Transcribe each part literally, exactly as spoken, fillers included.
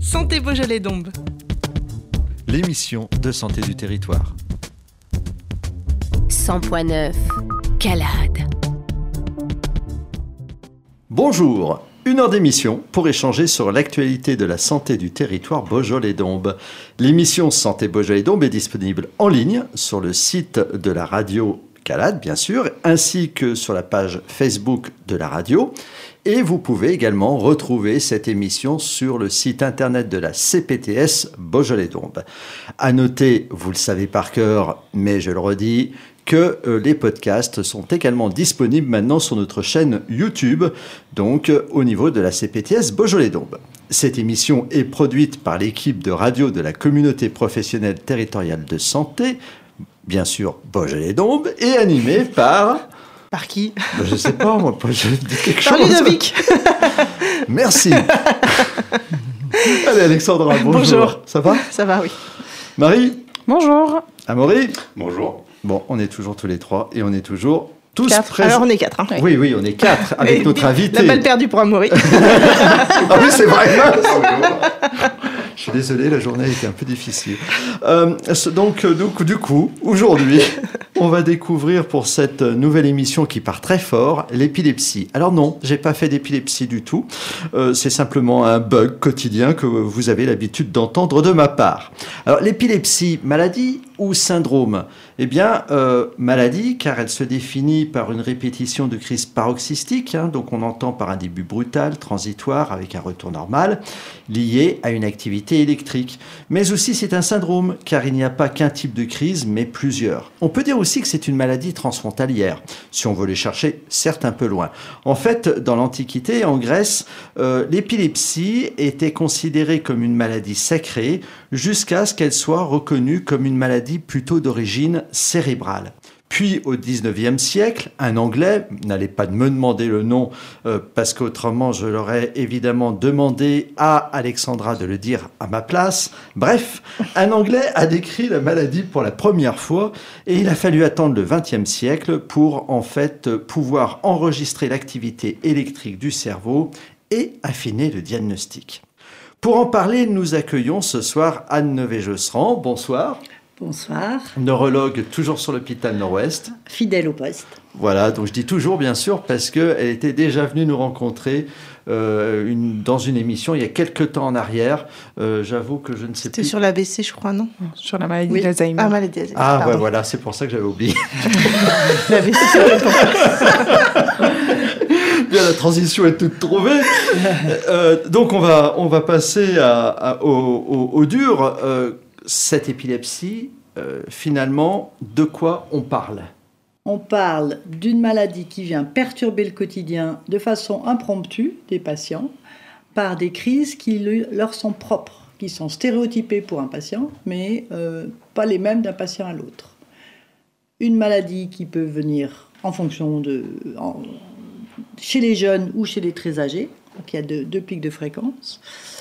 Santé Beaujolais-Dombes. L'émission de santé du territoire. cent point neuf, Calade. Bonjour, une heure d'émission pour échanger sur l'actualité de la santé du territoire Beaujolais-Dombes. L'émission Santé Beaujolais-Dombes est disponible en ligne sur le site de la radio Calade, bien sûr, ainsi que sur la page Facebook de la radio. Et vous pouvez également retrouver cette émission sur le site internet de la C P T S Beaujolais-Dombes. À noter, vous le savez par cœur, mais je le redis, que euh, les podcasts sont également disponibles maintenant sur notre chaîne YouTube, donc euh, au niveau de la C P T S Beaujolais-Dombes. Cette émission est produite par l'équipe de radio de la communauté professionnelle territoriale de santé, bien sûr Beaujolais-Dombes, et animée par... Par qui ? Ben, je ne sais pas, moi, je dis quelque Par chose. Ludovic. Merci. Allez, Alexandra, bonjour. Bonjour. Ça va ? Ça va, oui. Marie ? Bonjour. Amaury ? Bonjour. Bon, on est toujours tous les trois et on est toujours tous Quatre. présents. Alors on est quatre. Hein. Oui, oui, on est quatre avec Et notre invité. La balle perdue pour Amaury. Ah oui, c'est vrai. Je suis désolé, la journée a été un peu difficile. Euh, donc, donc, du coup, aujourd'hui, on va découvrir pour cette nouvelle émission qui part très fort, l'épilepsie. Alors non, j'ai pas fait d'épilepsie du tout. Euh, c'est simplement un bug quotidien que vous avez l'habitude d'entendre de ma part. Alors, l'épilepsie, maladie ou syndrome ? Eh bien, euh, maladie, car elle se définit par une répétition de crises paroxystiques, hein, donc on entend par un début brutal, transitoire, avec un retour normal, lié à une activité électrique. Mais aussi, c'est un syndrome, car il n'y a pas qu'un type de crise, mais plusieurs. On peut dire aussi que c'est une maladie transfrontalière, si on veut les chercher, certes un peu loin. En fait, dans l'Antiquité, en Grèce, euh, l'épilepsie était considérée comme une maladie sacrée, jusqu'à ce qu'elle soit reconnue comme une maladie plutôt d'origine cérébrale. Puis au dix-neuvième siècle, un Anglais, n'allez pas me demander le nom euh, parce qu'autrement je l'aurais évidemment demandé à Alexandra de le dire à ma place. Bref, un Anglais a décrit la maladie pour la première fois et il a fallu attendre le vingtième siècle pour en fait pouvoir enregistrer l'activité électrique du cerveau et affiner le diagnostic. Pour en parler, nous accueillons ce soir Anne Neveu-Josserand. Bonsoir. Bonsoir. Neurologue toujours sur l'hôpital Nord-Ouest. Fidèle au poste. Voilà, donc je dis toujours bien sûr parce qu'elle était déjà venue nous rencontrer euh, une, dans une émission il y a quelques temps en arrière. Euh, j'avoue que je ne sais C'était plus. sur l'A V C, je crois, non ? Sur la maladie Oui. d'Alzheimer. Ah, maladie d'Alzheimer. Ah Pardon. ouais, voilà, c'est pour ça que j'avais oublié. L'A V C, c'est vrai pour Bien, la transition est toute trouvée. Euh, donc on va, on va passer à, à, au, au, au dur. Euh, cette épilepsie, euh, finalement, de quoi on parle ? On parle d'une maladie qui vient perturber le quotidien de façon impromptue des patients par des crises qui leur sont propres, qui sont stéréotypées pour un patient, mais euh, pas les mêmes d'un patient à l'autre. Une maladie qui peut venir en fonction de... En, chez les jeunes ou chez les très âgés, donc il y a deux, deux pics de fréquence,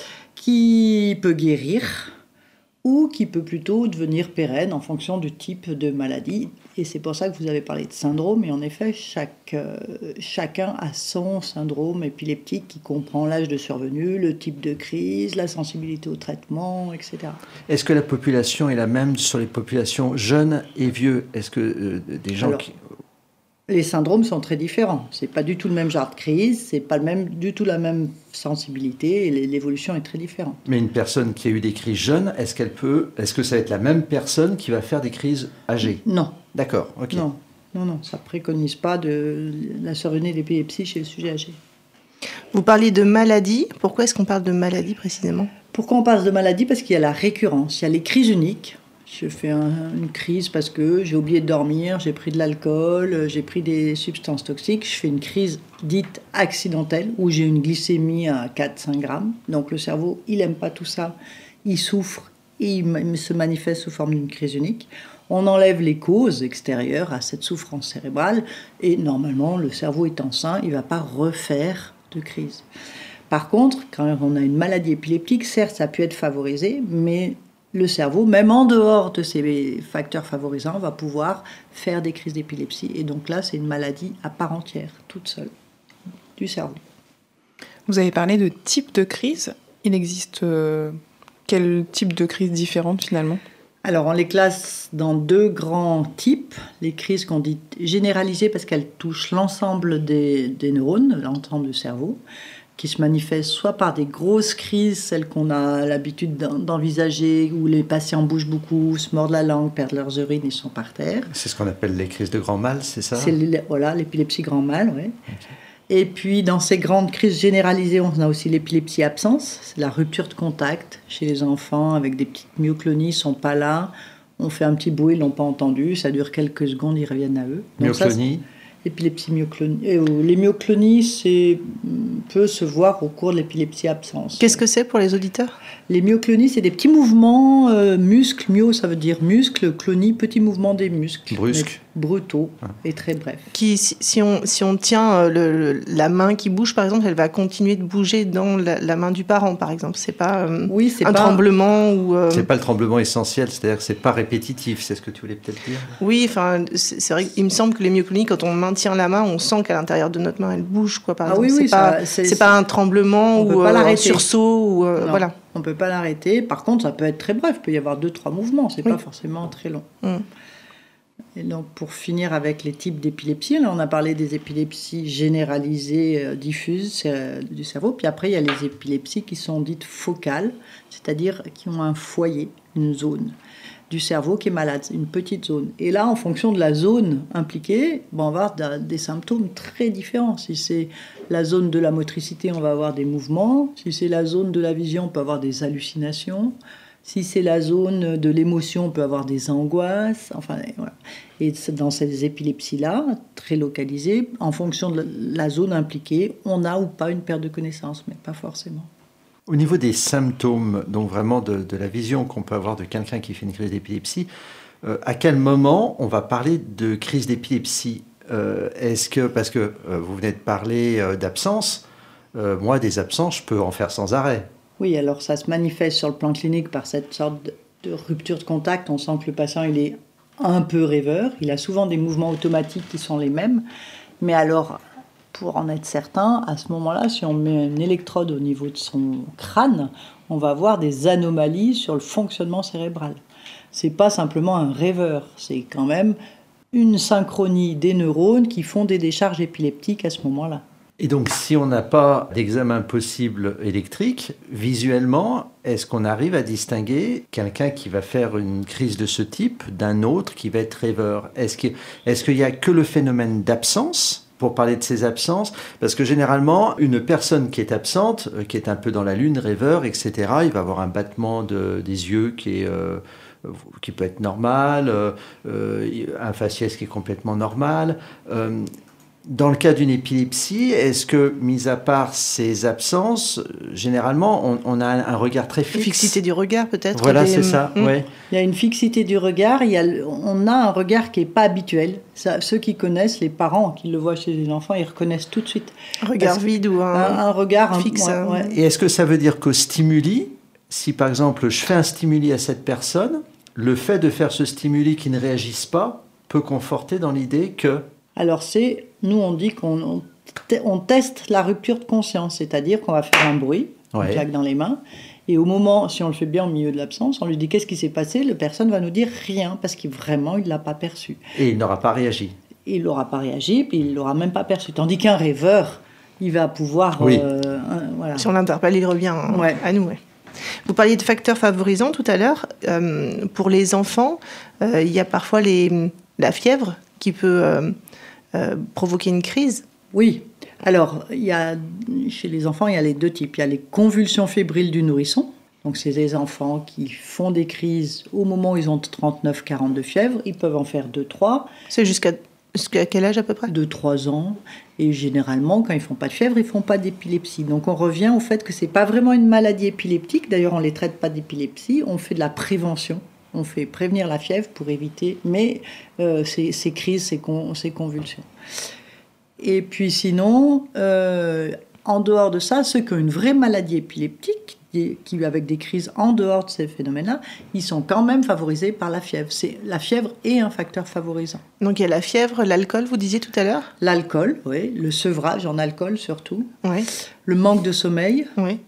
qui peut guérir ou qui peut plutôt devenir pérenne en fonction du type de maladie. Et c'est pour ça que vous avez parlé de syndrome, et en effet, chaque, euh, chacun a son syndrome épileptique qui comprend l'âge de survenue, le type de crise, la sensibilité au traitement, et cetera. Est-ce que la population est la même sur les populations jeunes et vieux ? Est-ce que euh, des gens Alors, qui... Les syndromes sont très différents. C'est pas du tout le même genre de crise, c'est pas le même, du tout la même sensibilité, et l'évolution est très différente. Mais une personne qui a eu des crises jeunes, est-ce qu'elle peut, est-ce que ça va être la même personne qui va faire des crises âgées ? Non. D'accord, ok. Non, non, non, ça préconise pas de la survenue d'épilepsie chez le sujet âgé. Vous parliez de maladie. Pourquoi est-ce qu'on parle de maladie précisément ? Pourquoi on parle de maladie ? Parce qu'il y a la récurrence, il y a les crises uniques. Je fais un, une crise parce que j'ai oublié de dormir, j'ai pris de l'alcool, j'ai pris des substances toxiques. Je fais une crise dite accidentelle où j'ai une glycémie à quatre à cinq grammes. Donc le cerveau, il n'aime pas tout ça, il souffre et il se manifeste sous forme d'une crise unique. On enlève les causes extérieures à cette souffrance cérébrale et normalement, le cerveau étant sain, il ne va pas refaire de crise. Par contre, quand on a une maladie épileptique, certes, ça peut être favorisé, mais le cerveau, même en dehors de ces facteurs favorisants, va pouvoir faire des crises d'épilepsie. Et donc là, c'est une maladie à part entière, toute seule, du cerveau. Vous avez parlé de type de crise. Il existe euh, quel type de crise différente finalement ? Alors, on les classe dans deux grands types. Les crises qu'on dit généralisées parce qu'elles touchent l'ensemble des, des neurones, l'ensemble du cerveau, qui se manifestent soit par des grosses crises, celles qu'on a l'habitude d'envisager, où les patients bougent beaucoup, se mordent la langue, perdent leurs urines et sont par terre. C'est ce qu'on appelle les crises de grand mal, c'est ça ? C'est voilà, l'épilepsie grand mal, oui. Okay. Et puis, dans ces grandes crises généralisées, on a aussi l'épilepsie absence. C'est la rupture de contact chez les enfants avec des petites myoclonies, ils ne sont pas là. On fait un petit bruit, ils ne l'ont pas entendu. Ça dure quelques secondes, ils reviennent à eux. Myoclonie ? Épilepsie myoclonie. Et les myoclonies, c'est peut se voir au cours de l'épilepsie absence. Qu'est-ce que c'est pour les auditeurs ? Les myoclonies, c'est des petits mouvements, euh, muscles, myo, ça veut dire muscle, clonie, petits mouvements des muscles. Brusques. Brutaux ah. et très brefs. Qui, si, si, on, si on tient le, le, la main qui bouge, par exemple, elle va continuer de bouger dans la, la main du parent, par exemple. C'est pas euh, oui, c'est un pas... tremblement ou... Euh... C'est pas le tremblement essentiel, c'est-à-dire que c'est pas répétitif, c'est ce que tu voulais peut-être dire ? Oui, enfin, c'est, c'est vrai qu'il me semble que les myoclonies, quand on maintient la main, on sent qu'à l'intérieur de notre main, elle bouge, quoi, par ah, exemple. Oui, c'est, oui, pas, ça, c'est, c'est pas un tremblement ou euh, un sursaut. Ou, euh, non, voilà. On ne peut pas l'arrêter. Par contre, ça peut être très bref. Il peut y avoir deux, trois mouvements. C'est oui. pas forcément très long. Mm. Et donc, pour finir avec les types d'épilepsie, là, on a parlé des épilepsies généralisées, euh, diffuses euh, du cerveau. Puis après, il y a les épilepsies qui sont dites focales, c'est-à-dire qui ont un foyer, une zone du cerveau qui est malade, une petite zone. Et là, en fonction de la zone impliquée, bon, on va avoir des symptômes très différents. Si c'est la zone de la motricité, on va avoir des mouvements. Si c'est la zone de la vision, on peut avoir des hallucinations. Si c'est la zone de l'émotion, on peut avoir des angoisses. Enfin, voilà. Et dans ces épilepsies-là, très localisées, en fonction de la zone impliquée, on a ou pas une perte de connaissance, mais pas forcément. Au niveau des symptômes, donc vraiment de, de la vision qu'on peut avoir de quelqu'un qui fait une crise d'épilepsie, euh, à quel moment on va parler de crise d'épilepsie ? euh, Est-ce que, parce que euh, vous venez de parler euh, d'absence, euh, moi des absences, je peux en faire sans arrêt. Oui, alors ça se manifeste sur le plan clinique par cette sorte de, de rupture de contact. On sent que le patient il est un peu rêveur, il a souvent des mouvements automatiques qui sont les mêmes, mais alors... Pour en être certain, à ce moment-là, si on met une électrode au niveau de son crâne, on va avoir des anomalies sur le fonctionnement cérébral. C'est pas simplement un rêveur, c'est quand même une synchronie des neurones qui font des décharges épileptiques à ce moment-là. Et donc, si on n'a pas d'examen possible électrique, visuellement, est-ce qu'on arrive à distinguer quelqu'un qui va faire une crise de ce type d'un autre qui va être rêveur ? Est-ce que, est-ce qu'il n'y a que le phénomène d'absence ? Pour parler de ces absences, parce que généralement, une personne qui est absente, euh, qui est un peu dans la lune, rêveur, et cetera, il va avoir un battement de, des yeux qui, est, euh, qui peut être normal, euh, euh, un faciès qui est complètement normal. Euh, Dans le cas d'une épilepsie, est-ce que, mis à part ces absences, généralement, on, on a un regard très fixe ? Fixité du regard, peut-être ? Voilà, des... c'est ça, mmh. ouais. Il y a une fixité du regard, il y a, on a un regard qui n'est pas habituel. Ça, ceux qui connaissent, les parents qui le voient chez les enfants, ils reconnaissent tout de suite. Un regard vide ou un, un, un regard fixe. Un, ouais, ouais. Et est-ce que ça veut dire qu'au stimuli, si par exemple je fais un stimuli à cette personne, le fait de faire ce stimuli qui ne réagisse pas peut conforter dans l'idée que... Alors c'est, nous on dit qu'on on, on teste la rupture de conscience, c'est-à-dire qu'on va faire un bruit, ouais. on claque dans les mains, et au moment, si on le fait bien au milieu de l'absence, on lui dit qu'est-ce qui s'est passé, la personne va nous dire rien, parce qu'il vraiment il ne l'a pas perçu. Et il n'aura pas réagi. Il n'aura pas réagi, puis il ne l'aura même pas perçu. Tandis qu'un rêveur, il va pouvoir... Oui. Euh, un, voilà. Si on l'interpelle, il revient hein, ouais. à nous. Ouais. Vous parliez de facteurs favorisants tout à l'heure. Euh, pour les enfants, euh, il y a parfois les, la fièvre qui peut... Euh, Euh, provoquer une crise ? Oui. Alors, il y a, chez les enfants, il y a les deux types. Il y a les convulsions fébriles du nourrisson. Donc, c'est des enfants qui font des crises au moment où ils ont trente-neuf quarante de fièvre. Ils peuvent en faire deux trois. C'est jusqu'à, jusqu'à quel âge à peu près ? deux trois ans. Et généralement, quand ils ne font pas de fièvre, ils ne font pas d'épilepsie. Donc, on revient au fait que ce n'est pas vraiment une maladie épileptique. D'ailleurs, on ne les traite pas d'épilepsie. On fait de la prévention. On fait prévenir la fièvre pour éviter mais, euh, ces, ces crises, ces, con, ces convulsions. Et puis sinon, euh, en dehors de ça, ceux qui ont une vraie maladie épileptique, qui, qui, avec des crises en dehors de ces phénomènes-là, ils sont quand même favorisés par la fièvre. C'est, la fièvre est un facteur favorisant. Donc il y a la fièvre, l'alcool, vous disiez tout à l'heure ? L'alcool, oui, le sevrage en alcool surtout. Oui. Le manque de sommeil. Oui.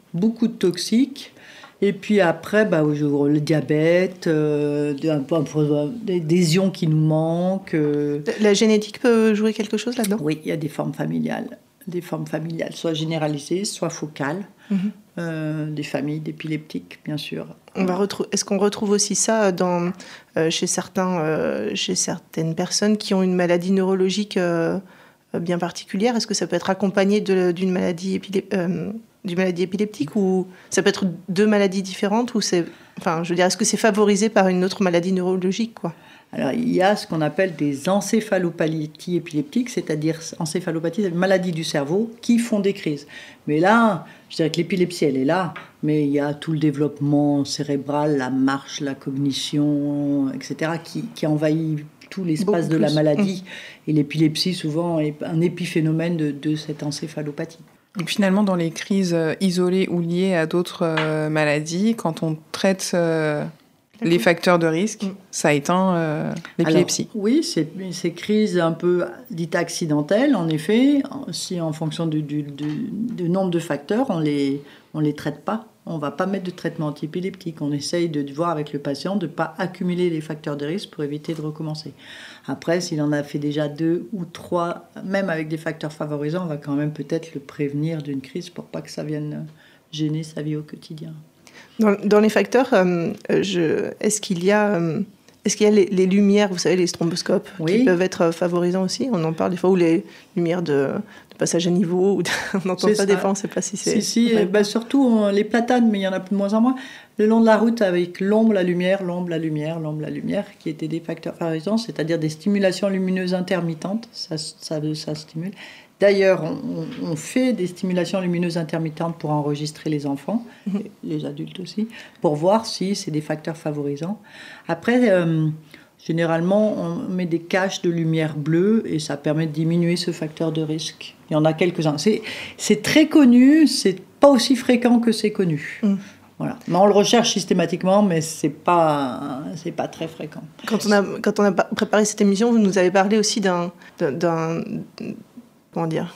beaucoup de toxiques. Et puis après, bah, le diabète, euh, un peu, un peu, des, des ions qui nous manquent. Euh. La génétique peut jouer quelque chose là-dedans ? Oui, il y a des formes familiales. Des formes familiales, soit généralisées, soit focales. Mm-hmm. Euh, des familles d'épileptiques, bien sûr. On va retrou- Est-ce qu'on retrouve aussi ça dans, euh, chez, certains, euh, chez certaines personnes qui ont une maladie neurologique euh, bien particulière ? Est-ce que ça peut être accompagné de, d'une maladie épilé- euh, d'une maladie épileptique, ou ça peut être deux maladies différentes, ou c'est, enfin, je veux dire, est-ce que c'est favorisé par une autre maladie neurologique, quoi ? Alors, il y a ce qu'on appelle des encéphalopathies épileptiques, c'est-à-dire encéphalopathie, c'est une maladie du cerveau qui font des crises. Mais là, je dirais que l'épilepsie, elle est là, mais il y a tout le développement cérébral, la marche, la cognition, et cetera, qui, qui envahit tout l'espace Beaucoup de plus. La maladie. Mmh. Et l'épilepsie, souvent, est un épiphénomène de, de cette encéphalopathie. Donc finalement, dans les crises isolées ou liées à d'autres euh, maladies, quand on traite euh, les facteurs de risque, mmh. ça éteint euh, l'épilepsie. Alors, oui, c'est ces crises un peu dites accidentelles, en effet, si en fonction du, du, du, du nombre de facteurs, on les, on les traite pas. On ne va pas mettre de traitement antiépileptique. On essaye de voir avec le patient de ne pas accumuler les facteurs de risque pour éviter de recommencer. Après, s'il en a fait déjà deux ou trois, même avec des facteurs favorisants, on va quand même peut-être le prévenir d'une crise pour pas que ça vienne gêner sa vie au quotidien. Dans, dans les facteurs, euh, je, est-ce qu'il y a, euh, est-ce qu'il y a les, les lumières, vous savez, les stromboscopes, oui. qui peuvent être favorisants aussi ? On en parle des fois, ou les lumières de... passage à niveau, ou on n'entend pas des fois, on ne sait pas si c'est... Si, si, ouais. bah surtout on, les platanes, mais il y en a de moins en moins. Le long de la route, avec l'ombre, la lumière, l'ombre, la lumière, l'ombre, la lumière, qui étaient des facteurs favorisants, c'est-à-dire des stimulations lumineuses intermittentes, ça, ça, ça stimule. D'ailleurs, on, on fait des stimulations lumineuses intermittentes pour enregistrer les enfants, mmh. les adultes aussi, pour voir si c'est des facteurs favorisants. Après... Euh, Généralement, on met des caches de lumière bleue et ça permet de diminuer ce facteur de risque. Il y en a quelques-uns. C'est, c'est très connu, c'est pas aussi fréquent que c'est connu. Mmh. Voilà. Mais on le recherche systématiquement, mais c'est pas, c'est pas très fréquent. Quand on a, quand on a préparé cette émission, vous nous avez parlé aussi d'un, d'un, d'un comment dire,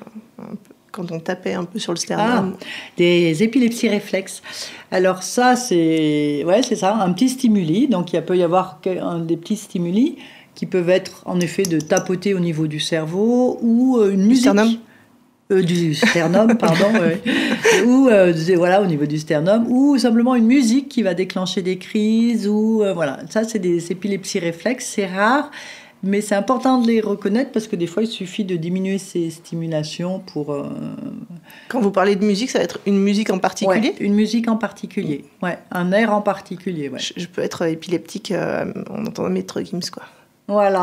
quand on tapait un peu sur le sternum. Ah, des épilepsies réflexes. Alors ça, c'est, ouais, c'est ça, un petit stimuli. Donc il peut y avoir un, des petits stimuli qui peuvent être en effet de tapoter au niveau du cerveau ou une musique. Du sternum euh, Du sternum, pardon. ouais. Ou euh, voilà, au niveau du sternum. Ou simplement une musique qui va déclencher des crises. Ou euh, voilà, ça c'est des épilepsies réflexes. C'est rare. Mais c'est important de les reconnaître parce que des fois, il suffit de diminuer ces stimulations pour... Euh... Quand vous parlez de musique, ça va être une musique en particulier ? Ouais, une musique en particulier, ouais, un air en particulier. Ouais. Je, je peux être épileptique euh, en entendant Maître Gims, quoi. Voilà.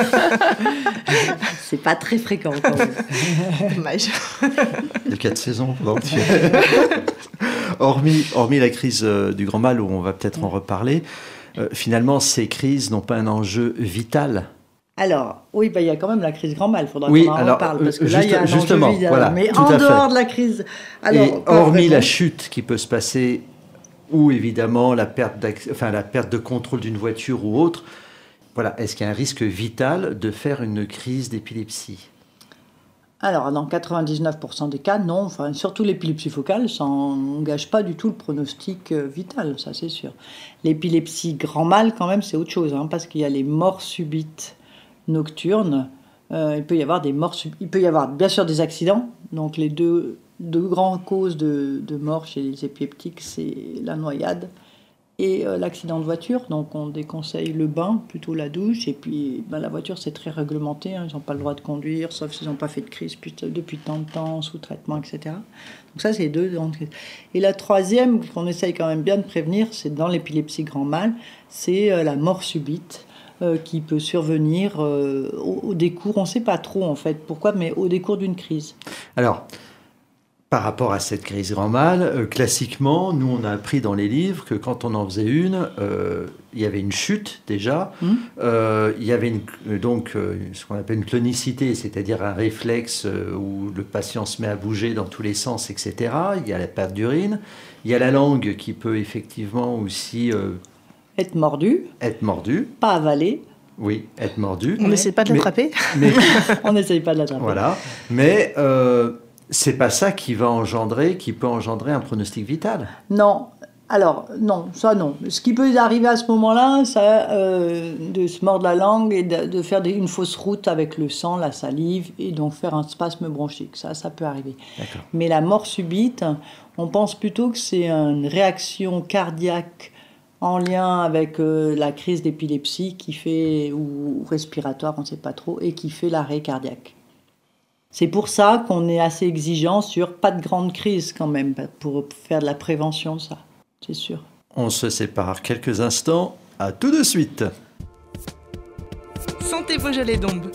C'est pas très fréquent quand même. Dommage. Il y a quatre saisons pendant que tu... hormis, hormis la crise euh, du grand mal, où on va peut-être en reparler, Euh, finalement, ces crises n'ont pas un enjeu vital. Alors, oui, bah, il y a quand même la crise grand mal, il faudra oui, qu'on en alors, reparle, parce que juste, là, il y a un justement, enjeu vital. Voilà, mais tout en à dehors fait. de la crise... Alors, et hormis la chute qui peut se passer, ou évidemment la perte, enfin, la perte de contrôle d'une voiture ou autre, voilà, est-ce qu'il y a un risque vital de faire une crise d'épilepsie ? Alors, dans quatre-vingt-dix-neuf pour cent des cas, non. Enfin, surtout l'épilepsie focale, ça n'engage pas du tout le pronostic vital, ça c'est sûr. L'épilepsie grand mal, quand même, c'est autre chose, hein, parce qu'il y a les morts subites nocturnes. Euh, il peut y avoir des morts sub... Il peut y avoir, bien sûr, des accidents. Donc, les deux, deux grandes causes de, de mort chez les épileptiques, c'est la noyade et euh, l'accident de voiture. Donc, on déconseille le bain, plutôt la douche. Et puis, ben, la voiture, c'est très réglementé. Hein. Ils n'ont pas le droit de conduire, sauf s'ils n'ont pas fait de crise depuis tant de temps, sous traitement, et cetera. Donc, ça, c'est deux. Et la troisième, qu'on essaye quand même bien de prévenir, c'est dans l'épilepsie grand mal, c'est euh, la mort subite euh, qui peut survenir euh, au, au décours. On ne sait pas trop, en fait, pourquoi, mais au décours d'une crise. Alors... Par rapport à cette crise grand mal, euh, classiquement, nous, on a appris dans les livres que quand on en faisait une, euh, il y avait une chute déjà, mmh. euh, il y avait une, donc euh, ce qu'on appelle une clonicité, c'est-à-dire un réflexe euh, où le patient se met à bouger dans tous les sens, et cetera. Il y a la perte d'urine, il y a la langue qui peut effectivement aussi... Euh, être mordue. Être mordue. Pas avalée. Oui, être mordue. On n'essaie pas de l'attraper. Mais, mais on n'essaye pas de l'attraper. Voilà, mais... Euh, c'est pas ça qui va engendrer, qui peut engendrer un pronostic vital. Non. Alors, non, ça non. Ce qui peut arriver à ce moment-là, c'est euh, de se mordre la langue et de, de faire des, une fausse route avec le sang, la salive, et donc faire un spasme bronchique. Ça, ça peut arriver. D'accord. Mais la mort subite, on pense plutôt que c'est une réaction cardiaque en lien avec euh, la crise d'épilepsie qui fait, ou respiratoire, on ne sait pas trop, et qui fait l'arrêt cardiaque. C'est pour ça qu'on est assez exigeant sur pas de grande crise quand même, pour faire de la prévention, ça. C'est sûr. On se sépare quelques instants. À tout de suite. Santé Beaujolais d'Ombre.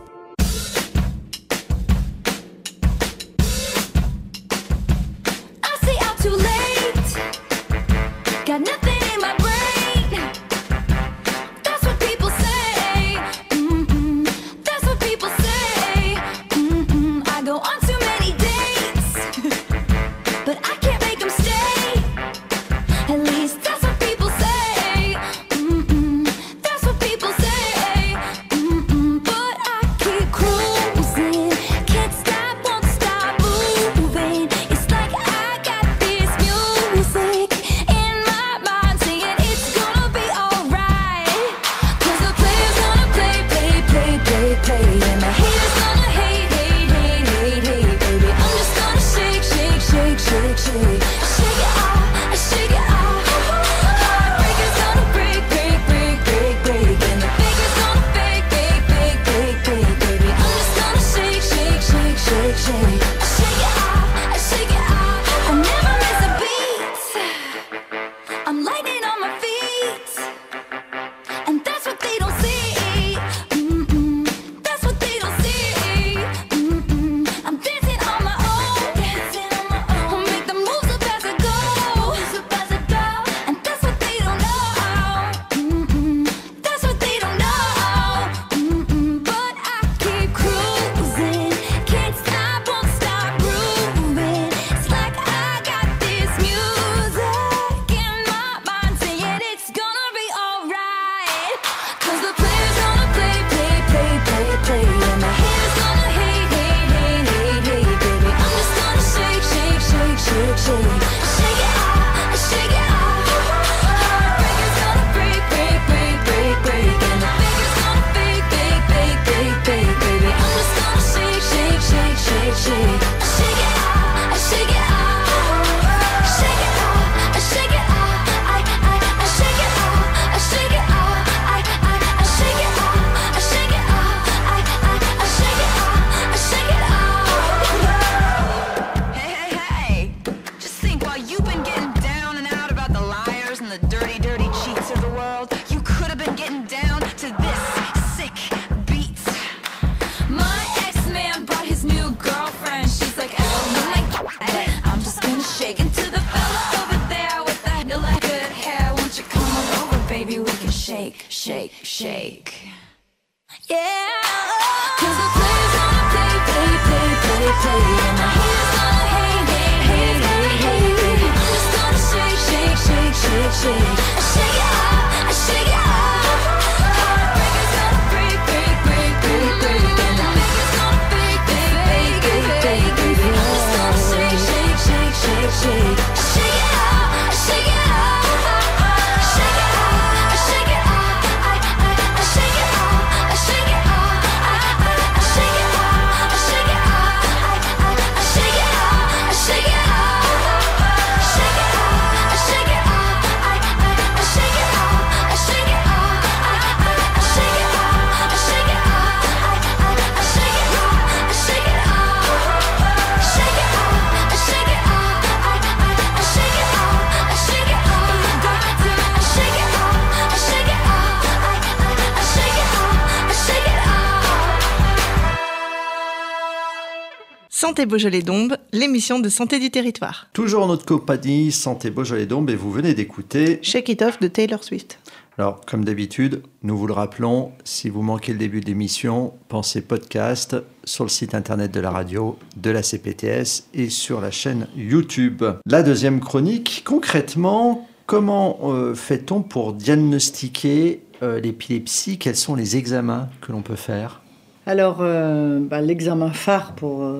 Santé Beaujolais d'Ombre, l'émission de santé du territoire. Toujours en notre compagnie, Santé Beaujolais d'Ombre, et vous venez d'écouter Shake It Off de Taylor Swift. Alors, comme d'habitude, nous vous le rappelons, si vous manquez le début de l'émission, pensez podcast sur le site internet de la radio, de la C P T S et sur la chaîne YouTube. La deuxième chronique, concrètement, comment euh, fait-on pour diagnostiquer euh, l'épilepsie? Quels sont les examens que l'on peut faire? Alors, euh, bah, l'examen phare pour euh,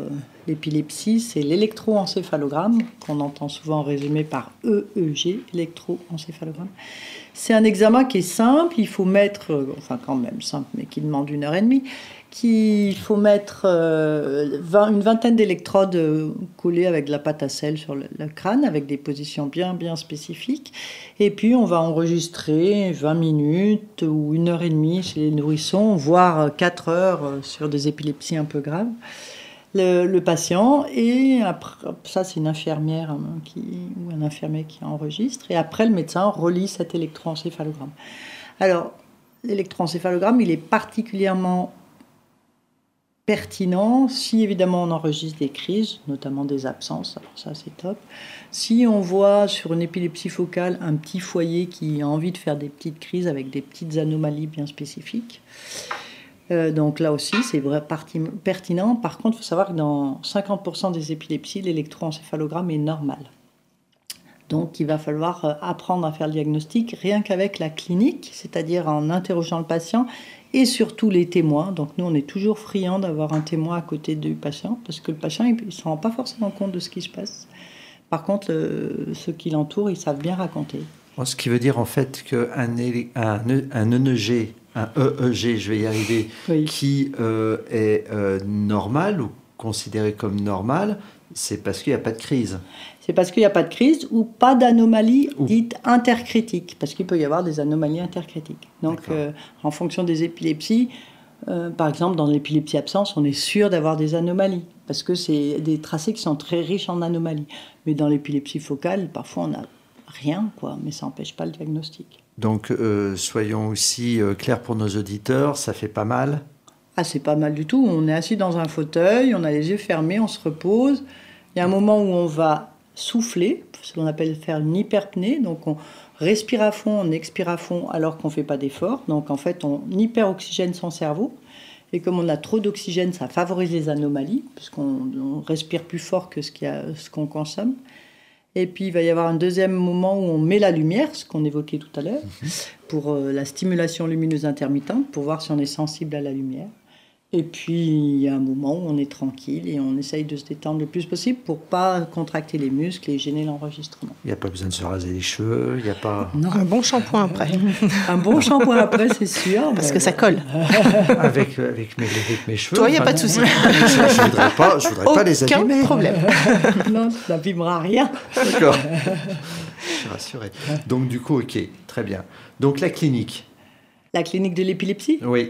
l'épilepsie, c'est l'électroencéphalogramme, qu'on entend souvent résumé par E E G, électroencéphalogramme. C'est un examen qui est simple, il faut mettre, enfin quand même simple, mais qui demande une heure et demie, qu'il faut mettre euh, vingt, une vingtaine d'électrodes euh, collées avec de la pâte à sel sur le, le crâne, avec des positions bien, bien spécifiques. Et puis, on va enregistrer vingt minutes ou une heure et demie chez les nourrissons, voire quatre heures euh, sur des épilepsies un peu graves. Le, le patient, et après, ça, c'est une infirmière hein, qui, ou un infirmier qui enregistre. Et après, le médecin relit cet électroencéphalogramme. Alors, l'électroencéphalogramme, il est particulièrement pertinent si évidemment on enregistre des crises, notamment des absences, alors ça c'est top. Si on voit sur une épilepsie focale un petit foyer qui a envie de faire des petites crises avec des petites anomalies bien spécifiques, euh, donc là aussi c'est vrai, parti, pertinent. Par contre, il faut savoir que dans cinquante pour cent des épilepsies, l'électroencéphalogramme est normal. Donc, il va falloir apprendre à faire le diagnostic rien qu'avec la clinique, c'est-à-dire en interrogeant le patient et surtout les témoins. Donc, nous, on est toujours friands d'avoir un témoin à côté du patient parce que le patient, il ne se rend pas forcément compte de ce qui se passe. Par contre, le, ceux qui l'entourent, ils savent bien raconter. Ce qui veut dire en fait qu'un un, un E E G, un E E G, je vais y arriver, oui. qui euh, est euh, normal ou considéré comme normal, c'est parce qu'il n'y a pas de crise. C'est parce qu'il n'y a pas de crise ou pas d'anomalie dite intercritique, parce qu'il peut y avoir des anomalies intercritiques. Donc, euh, en fonction des épilepsies, euh, par exemple, dans l'épilepsie absence, on est sûr d'avoir des anomalies, parce que c'est des tracés qui sont très riches en anomalies. Mais dans l'épilepsie focale, parfois, on n'a rien, quoi, mais ça n'empêche pas le diagnostic. Donc, euh, soyons aussi euh, clairs pour nos auditeurs, ça fait pas mal ? Ah, c'est pas mal du tout. On est assis dans un fauteuil, on a les yeux fermés, on se repose. Il y a un moment où on va souffler, ce qu'on appelle faire une hyperpnée. Donc, on respire à fond, on expire à fond alors qu'on ne fait pas d'effort. Donc, en fait, on hyperoxygène son cerveau. Et comme on a trop d'oxygène, ça favorise les anomalies, puisqu'on on respire plus fort que ce, qu'il y a, ce qu'on consomme. Et puis, il va y avoir un deuxième moment où on met la lumière, ce qu'on évoquait tout à l'heure, pour euh, la stimulation lumineuse intermittente, pour voir si on est sensible à la lumière. Et puis, il y a un moment où on est tranquille et on essaye de se détendre le plus possible pour ne pas contracter les muscles et gêner l'enregistrement. Il n'y a pas besoin de se raser les cheveux, il n'y a pas... Non. Un bon shampoing après. Un bon shampoing après, c'est sûr. Parce que ça colle. avec, avec, mes, avec mes cheveux. Toi, il n'y a pas de souci. Je ne voudrais pas, je voudrais pas les abîmer. Aucun problème. Non, ça n'abîmera rien. D'accord. Je suis rassuré. Donc, du coup, ok, très bien. Donc, la clinique. La clinique de l'épilepsie ? Oui.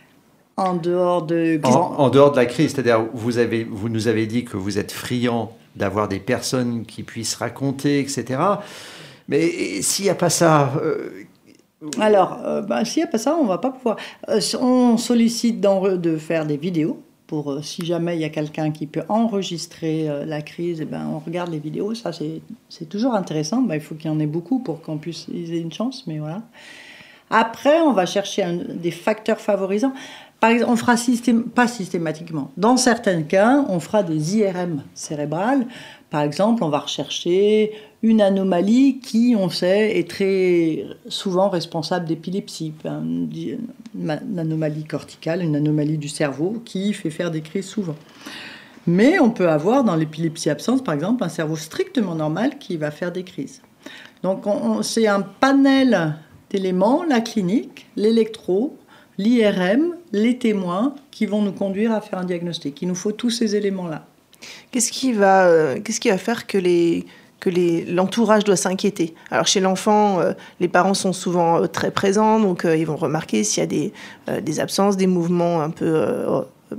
En dehors de... En, en dehors de la crise, c'est-à-dire vous, avez, vous nous avez dit que vous êtes friand d'avoir des personnes qui puissent raconter, et cetera. Mais s'il n'y a pas ça... Euh... Alors, euh, ben, s'il n'y a pas ça, on ne va pas pouvoir... Euh, on sollicite de faire des vidéos pour, euh, si jamais il y a quelqu'un qui peut enregistrer euh, la crise, eh ben, on regarde les vidéos. Ça, c'est, c'est toujours intéressant. Ben, il faut qu'il y en ait beaucoup pour qu'on puisse ils aient une chance, mais voilà. Après, on va chercher un, des facteurs favorisants. Par exemple, on fera systém- pas systématiquement. Dans certains cas, on fera des I R M cérébrales. Par exemple, on va rechercher une anomalie qui, on sait, est très souvent responsable d'épilepsie. Une anomalie corticale, une anomalie du cerveau qui fait faire des crises souvent. Mais on peut avoir dans l'épilepsie absence, par exemple, un cerveau strictement normal qui va faire des crises. Donc, on, on, c'est un panel d'éléments, la clinique, l'électro, l'I R M, les témoins qui vont nous conduire à faire un diagnostic. Il nous faut tous ces éléments-là. Qu'est-ce qui va, euh, qu'est-ce qui va faire que, les, que les, l'entourage doit s'inquiéter ? Alors chez l'enfant, euh, les parents sont souvent euh, très présents, donc euh, ils vont remarquer s'il y a des, euh, des absences, des mouvements un peu euh, euh,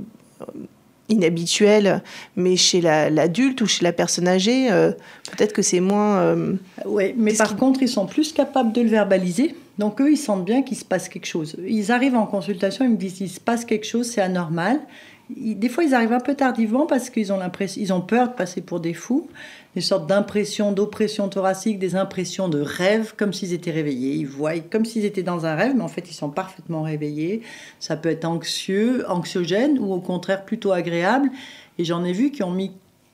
inhabituels. Mais chez la, l'adulte ou chez la personne âgée, euh, peut-être que c'est moins... Euh, oui, mais par qui... contre, ils sont plus capables de le verbaliser. Donc, eux, ils sentent bien qu'il se passe quelque chose. Ils arrivent en consultation, ils me disent qu'il se passe quelque chose, c'est anormal. Ils, des fois, ils arrivent un peu tardivement parce qu'ils ont, l'impression, ils ont peur de passer pour des fous. Des sortes d'impressions, d'oppression thoracique, des impressions de rêve, comme s'ils étaient réveillés. Ils voient comme s'ils étaient dans un rêve, mais en fait, ils sont parfaitement réveillés. Ça peut être anxieux, anxiogène ou au contraire plutôt agréable. Et j'en ai vu qui ont mis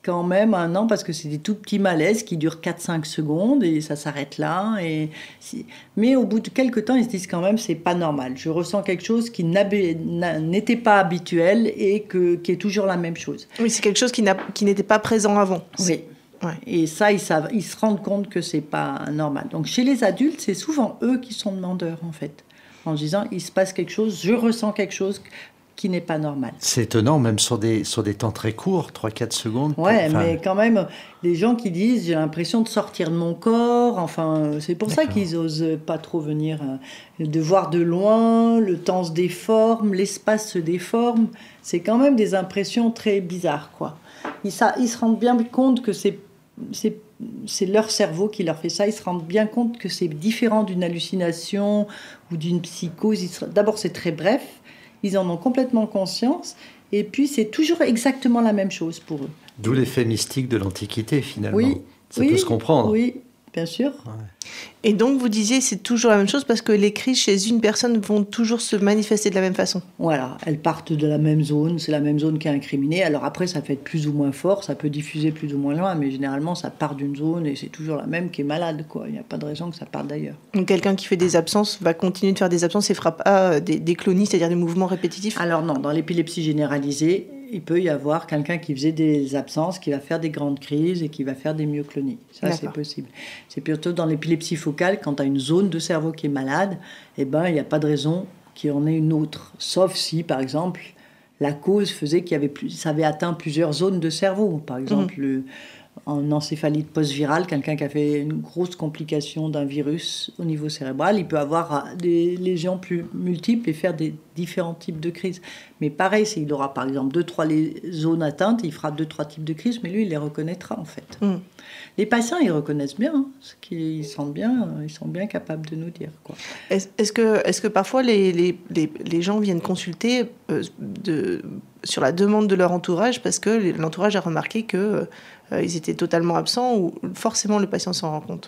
quand même un an, parce que c'est des tout petits malaises qui durent quatre à cinq secondes et ça s'arrête là. Et si... Mais au bout de quelques temps, ils se disent quand même, c'est pas normal. Je ressens quelque chose qui n'était pas habituel et que, qui est toujours la même chose. Oui, c'est quelque chose qui, n'a, qui n'était pas présent avant. Oui. Ouais. Et ça, ils, savent, ils se rendent compte que c'est pas normal. Donc chez les adultes, c'est souvent eux qui sont demandeurs, en fait. En disant, il se passe quelque chose, je ressens quelque chose qui n'est pas normal. C'est étonnant, même sur des, sur des temps très courts, trois à quatre secondes. Ouais, enfin... mais quand même, des gens qui disent, j'ai l'impression de sortir de mon corps. Enfin, c'est pour D'accord. ça qu'ils osent pas trop venir. Euh, de voir de loin, le temps se déforme, l'espace se déforme. C'est quand même des impressions très bizarres, quoi. Ils, ça, ils se rendent bien compte que c'est, c'est, c'est leur cerveau qui leur fait ça. Ils se rendent bien compte que c'est différent d'une hallucination ou d'une psychose. Se... D'abord, c'est très bref. Ils en ont complètement conscience. Et puis, c'est toujours exactement la même chose pour eux. D'où l'effet mystique de l'Antiquité, finalement. Oui, ça oui, peut se comprendre. Oui, bien sûr. Ouais. Et donc, vous disiez, c'est toujours la même chose parce que les crises chez une personne vont toujours se manifester de la même façon. Voilà, elles partent de la même zone, c'est la même zone qui est incriminée. Alors après, ça peut être plus ou moins fort, ça peut diffuser plus ou moins loin, mais généralement, ça part d'une zone et c'est toujours la même qui est malade, quoi. Il n'y a pas de raison que ça parte d'ailleurs. Donc quelqu'un qui fait des absences va continuer de faire des absences et fera pas des, des clonies, c'est-à-dire des mouvements répétitifs? Alors non, dans l'épilepsie généralisée, il peut y avoir quelqu'un qui faisait des absences, qui va faire des grandes crises et qui va faire des myoclonies. Ça, D'accord. c'est possible. C'est plutôt dans l'épilepsie focale, quand tu as une zone de cerveau qui est malade, eh ben, il n'y a pas de raison qu'il y en ait une autre. Sauf si, par exemple, la cause faisait qu'il y avait plus, ça avait atteint plusieurs zones de cerveau. Par exemple, mmh. le, en encéphalite post-virale, quelqu'un qui a fait une grosse complication d'un virus au niveau cérébral, il peut avoir des lésions plus multiples et faire des différents types de crises. Mais pareil, s'il aura par exemple deux, trois zones atteintes, il fera deux, trois types de crises, mais lui, il les reconnaîtra en fait. Mmh. Les patients, ils reconnaissent bien, hein, ce qu'ils sentent bien, ils sont bien capables de nous dire, quoi. Est-ce, est-ce, que, est-ce que parfois les, les, les, les gens viennent consulter euh, de, sur la demande de leur entourage parce que l'entourage a remarqué qu'ils euh, étaient totalement absents ou forcément le patient s'en rend compte?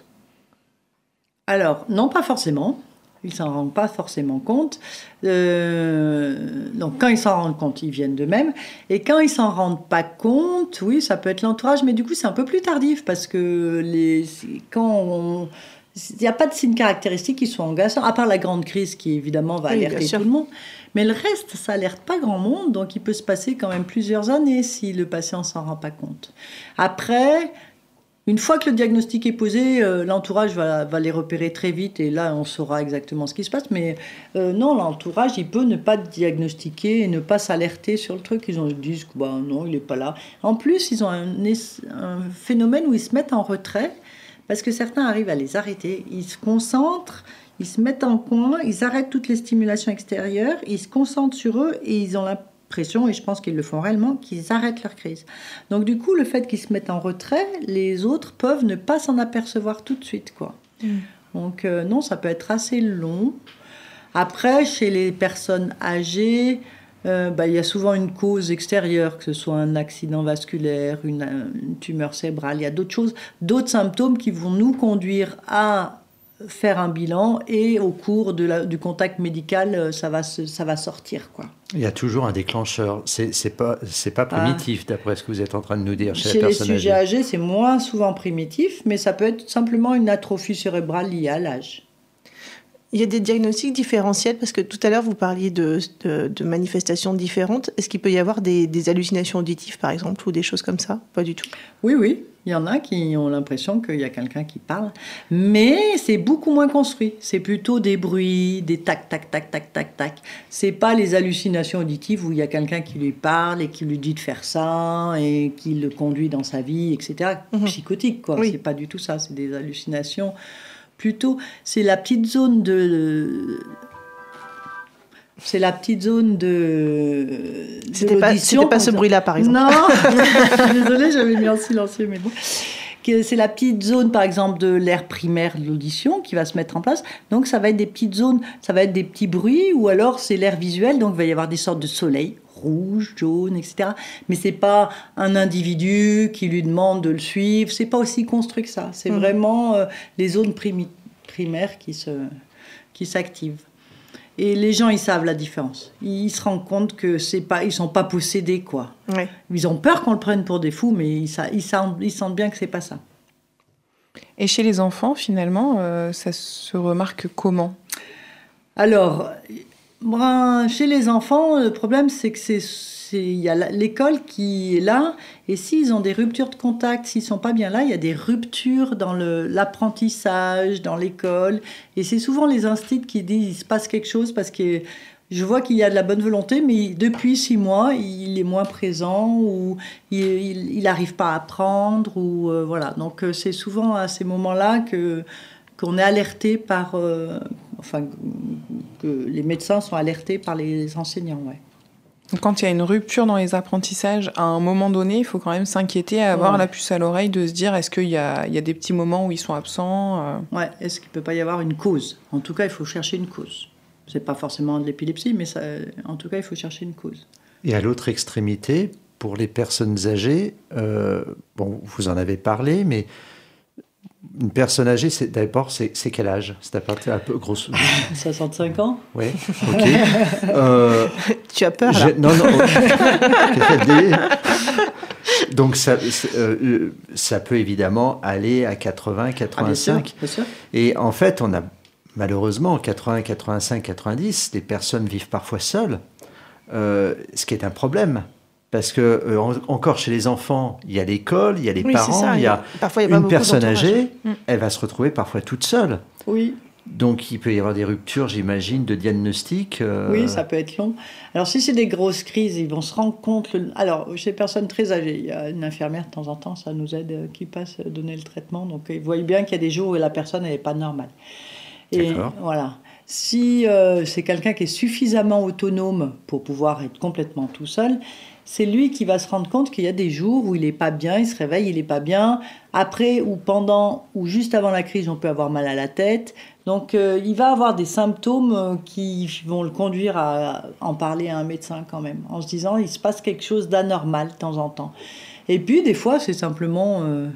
Alors, non, pas forcément. Ils ne s'en rendent pas forcément compte. Euh, donc, quand ils s'en rendent compte, ils viennent d'eux-mêmes. Et quand ils ne s'en rendent pas compte, oui, ça peut être l'entourage, mais du coup, c'est un peu plus tardif parce que les, quand on... il n'y a pas de signes caractéristiques qui sont angoissants, à part la grande crise qui, évidemment, va oui, alerter tout le monde. Mais le reste, ça n'alerte pas grand monde, donc il peut se passer quand même plusieurs années si le patient ne s'en rend pas compte. Après... Une fois que le diagnostic est posé, euh, l'entourage va, va les repérer très vite et là, on saura exactement ce qui se passe. Mais euh, non, l'entourage, il peut ne pas diagnostiquer et ne pas s'alerter sur le truc. Ils, ont, ils disent que bah, non, il n'est pas là. En plus, ils ont un, un phénomène où ils se mettent en retrait parce que certains arrivent à les arrêter. Ils se concentrent, ils se mettent en coin, ils arrêtent toutes les stimulations extérieures, ils se concentrent sur eux et ils ont l'impression, et je pense qu'ils le font réellement, qu'ils arrêtent leur crise. Donc du coup, le fait qu'ils se mettent en retrait, les autres peuvent ne pas s'en apercevoir tout de suite, quoi. Mmh. Donc euh, non, ça peut être assez long. Après, chez les personnes âgées, euh, bah, y a souvent une cause extérieure, que ce soit un accident vasculaire, une, une tumeur cérébrale, il y a d'autres choses, d'autres symptômes qui vont nous conduire à faire un bilan et au cours de la, du contact médical, ça va, ça va sortir, quoi. Il y a toujours un déclencheur. C'est, c'est pas, c'est pas primitif, ah. d'après ce que vous êtes en train de nous dire chez, chez la personne les sujets âgée. âgés, c'est moins souvent primitif, mais ça peut être simplement une atrophie cérébrale liée à l'âge. Il y a des diagnostics différentiels, parce que tout à l'heure, vous parliez de, de, de manifestations différentes. Est-ce qu'il peut y avoir des, des hallucinations auditives, par exemple, ou des choses comme ça? Pas du tout. Oui, oui. Il y en a qui ont l'impression qu'il y a quelqu'un qui parle. Mais c'est beaucoup moins construit. C'est plutôt des bruits, des tac, tac, tac, tac, tac, tac. C'est pas les hallucinations auditives où il y a quelqu'un qui lui parle et qui lui dit de faire ça et qui le conduit dans sa vie, et cetera. Mm-hmm. Psychotique, quoi. Oui. C'est pas du tout ça. C'est des hallucinations... Plutôt, c'est la petite zone de... C'est la petite zone de... de c'était, pas, c'était pas ce bruit-là, par exemple. Non, désolée, j'avais mis en silencieux, mais bon. C'est la petite zone, par exemple, de l'air primaire de l'audition qui va se mettre en place. Donc, ça va être des petites zones, ça va être des petits bruits, ou alors c'est l'air visuel, donc il va y avoir des sortes de soleils, rouge, jaune, et cetera. Mais c'est pas un individu qui lui demande de le suivre, c'est pas aussi construit que ça. C'est mmh. vraiment euh, les zones primi- primaires qui, se, qui s'activent. Et les gens, ils savent la différence. Ils se rendent compte que c'est pas, ils sont pas possédés, quoi. Ouais. Ils ont peur qu'on le prenne pour des fous, mais ils, ils, sentent, ils sentent bien que c'est pas ça. Et chez les enfants, finalement, euh, ça se remarque comment ? Alors, moi, chez les enfants, le problème, c'est que c'est, c'est, il y a l'école qui est là, et s'ils ont des ruptures de contact, s'ils sont pas bien là, il y a des ruptures dans le, l'apprentissage, dans l'école, et c'est souvent les instituts qui disent il se passe quelque chose parce que je vois qu'il y a de la bonne volonté, mais depuis six mois, il est moins présent ou il n'arrive pas à apprendre ou euh, voilà. Donc euh, c'est souvent à ces moments-là que qu'on est alerté par, euh, enfin que les médecins sont alertés par les enseignants, ouais. Donc, quand il y a une rupture dans les apprentissages, à un moment donné, il faut quand même s'inquiéter, avoir ouais. la puce à l'oreille, de se dire est-ce qu'il y a, il y a des petits moments où ils sont absents euh... Ouais, est-ce qu'il ne peut pas y avoir une cause ? En tout cas, il faut chercher une cause. Ce n'est pas forcément de l'épilepsie, mais ça, en tout cas, il faut chercher une cause. Et à l'autre extrémité, pour les personnes âgées, euh, bon, vous en avez parlé, mais une personne âgée, c'est, d'abord, c'est, c'est quel âge ? C'est à partir un peu grosse. soixante-cinq ans. Oui, ok. Euh, tu as peur là ? Non, non. Donc ça, euh, ça peut évidemment aller à quatre-vingts, quatre-vingt-cinq. Ah, bien sûr, bien sûr. Et en fait, on a malheureusement quatre-vingts, quatre-vingt-cinq, quatre-vingt-dix, les personnes vivent parfois seules, euh, ce qui est un problème. Parce que, euh, en, encore chez les enfants, il y a l'école, il y a les oui, parents, ça, il y a, parfois, il y a une personne âgée, mmh. elle va se retrouver parfois toute seule. Oui. Donc, il peut y avoir des ruptures, j'imagine, de diagnostic. Euh... Oui, ça peut être long. Alors, si c'est des grosses crises, ils vont se rendre compte... Le... Alors, chez les personnes très âgées, il y a une infirmière, de temps en temps, ça nous aide, euh, qui passe donner le traitement. Donc, ils voient bien qu'il y a des jours où la personne n'est pas normale. Et D'accord. Voilà. Si euh, c'est quelqu'un qui est suffisamment autonome pour pouvoir être complètement tout seul, c'est lui qui va se rendre compte qu'il y a des jours où il n'est pas bien, il se réveille, il n'est pas bien. Après ou pendant ou juste avant la crise, on peut avoir mal à la tête. Donc, euh, il va avoir des symptômes qui vont le conduire à en parler à un médecin quand même, en se disant il se passe quelque chose d'anormal de temps en temps. Et puis, des fois, c'est simplement... Euh,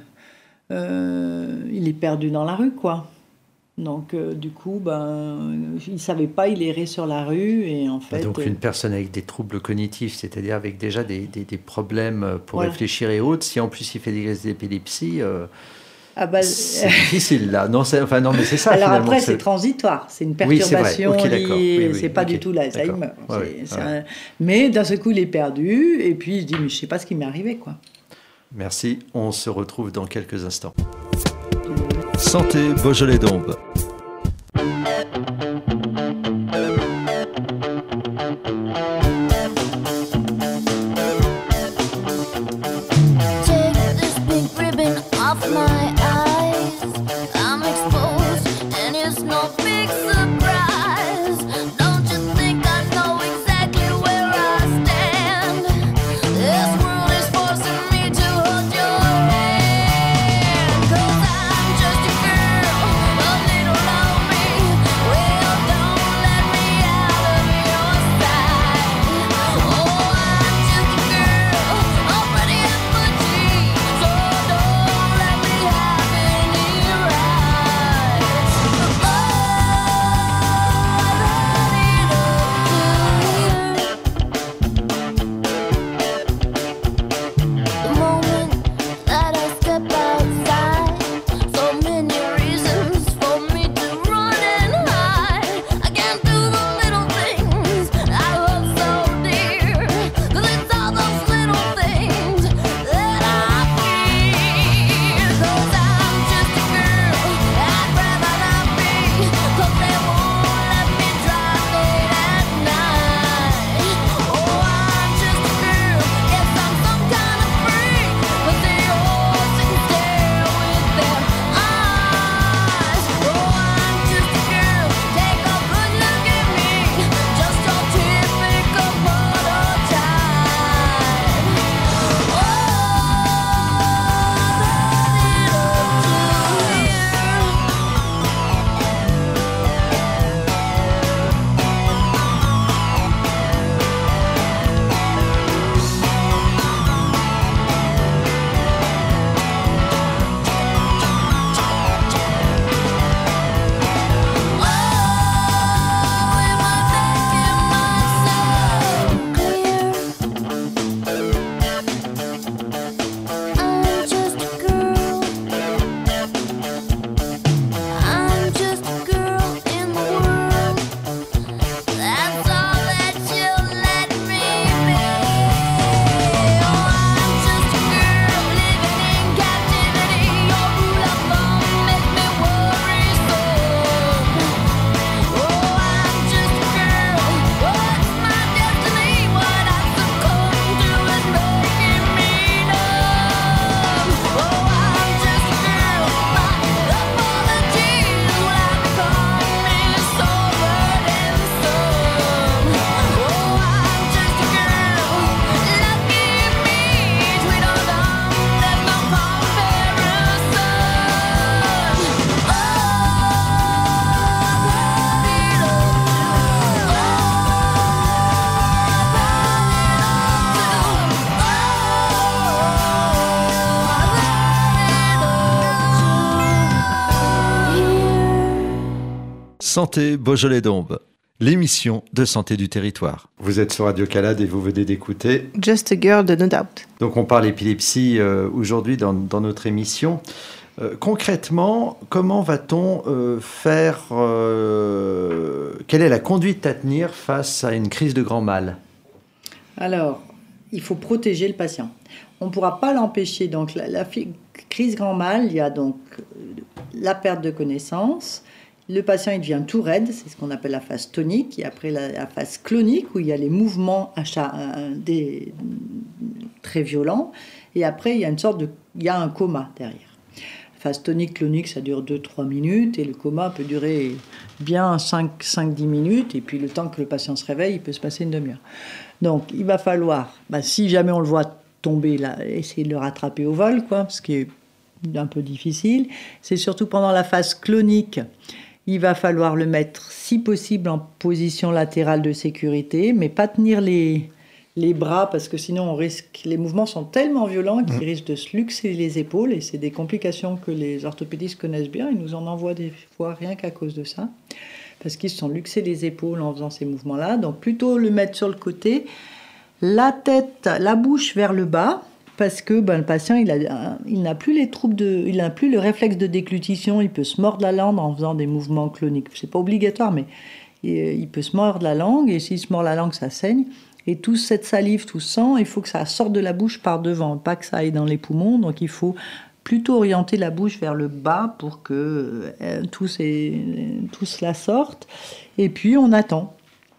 euh, il est perdu dans la rue, quoi. Donc, euh, du coup, ben, il ne savait pas, il errait sur la rue et en fait... Donc, une personne avec des troubles cognitifs, c'est-à-dire avec déjà des, des, des problèmes pour voilà. réfléchir et autres, si en plus il fait des crises d'épilepsie, euh, ah bah, c'est difficile, là. Non, c'est, enfin, non, mais c'est ça, alors finalement. après, c'est... c'est transitoire, c'est une perturbation oui, c'est liée... oui, oui, c'est pas okay. du tout l'Alzheimer. Ouais, c'est, ouais, c'est ouais. Un... Mais d'un seul coup, il est perdu et puis il se dit, mais je ne sais pas ce qui m'est arrivé, quoi. Merci, on se retrouve dans quelques instants. Santé Beaujolais-Dombes. Cause I'm just a girl, a little Santé Beaujolais-Dombes, l'émission de santé du territoire. Vous êtes sur Radio Calade et vous venez d'écouter Just a Girl de No Doubt. Donc on parle épilepsie euh, aujourd'hui dans, dans notre émission. Euh, concrètement, comment va-t-on euh, faire euh, quelle est la conduite à tenir face à une crise de grand mal? Alors, il faut protéger le patient. On ne pourra pas l'empêcher. Donc la, la crise grand mal, il y a donc la perte de connaissance. Le patient, il devient tout raide, c'est ce qu'on appelle la phase tonique. Et après, la, la phase clonique, où il y a les mouvements achats, euh, des, très violents. Et après, il y a une sorte de, il y a un coma derrière. La phase tonique, clonique, ça dure deux à trois minutes. Et le coma peut durer bien cinq à dix minutes. Et puis, le temps que le patient se réveille, il peut se passer une demi-heure. Donc, il va falloir, bah, si jamais on le voit tomber, là, essayer de le rattraper au vol, quoi, ce qui est un peu difficile. C'est surtout pendant la phase clonique. Il va falloir le mettre, si possible, en position latérale de sécurité, mais pas tenir les, les bras, parce que sinon, on risque, les mouvements sont tellement violents qu'ils mmh. risquent de se luxer les épaules, et c'est des complications que les orthopédistes connaissent bien. Ils nous en envoient des fois rien qu'à cause de ça, parce qu'ils se sont luxés les épaules en faisant ces mouvements-là. Donc, plutôt le mettre sur le côté, la tête, la bouche vers le bas, parce que ben, le patient, il, a, il n'a plus les troubles de, il n'a plus le réflexe de déglutition, il peut se mordre la langue en faisant des mouvements cloniques. C'est pas obligatoire, mais il, il peut se mordre la langue, et s'il se mord la langue, ça saigne. Et toute cette salive, tout ce sang, il faut que ça sorte de la bouche par devant, pas que ça aille dans les poumons. Donc il faut plutôt orienter la bouche vers le bas pour que euh, tout, ces, tout cela sorte. Et puis on attend.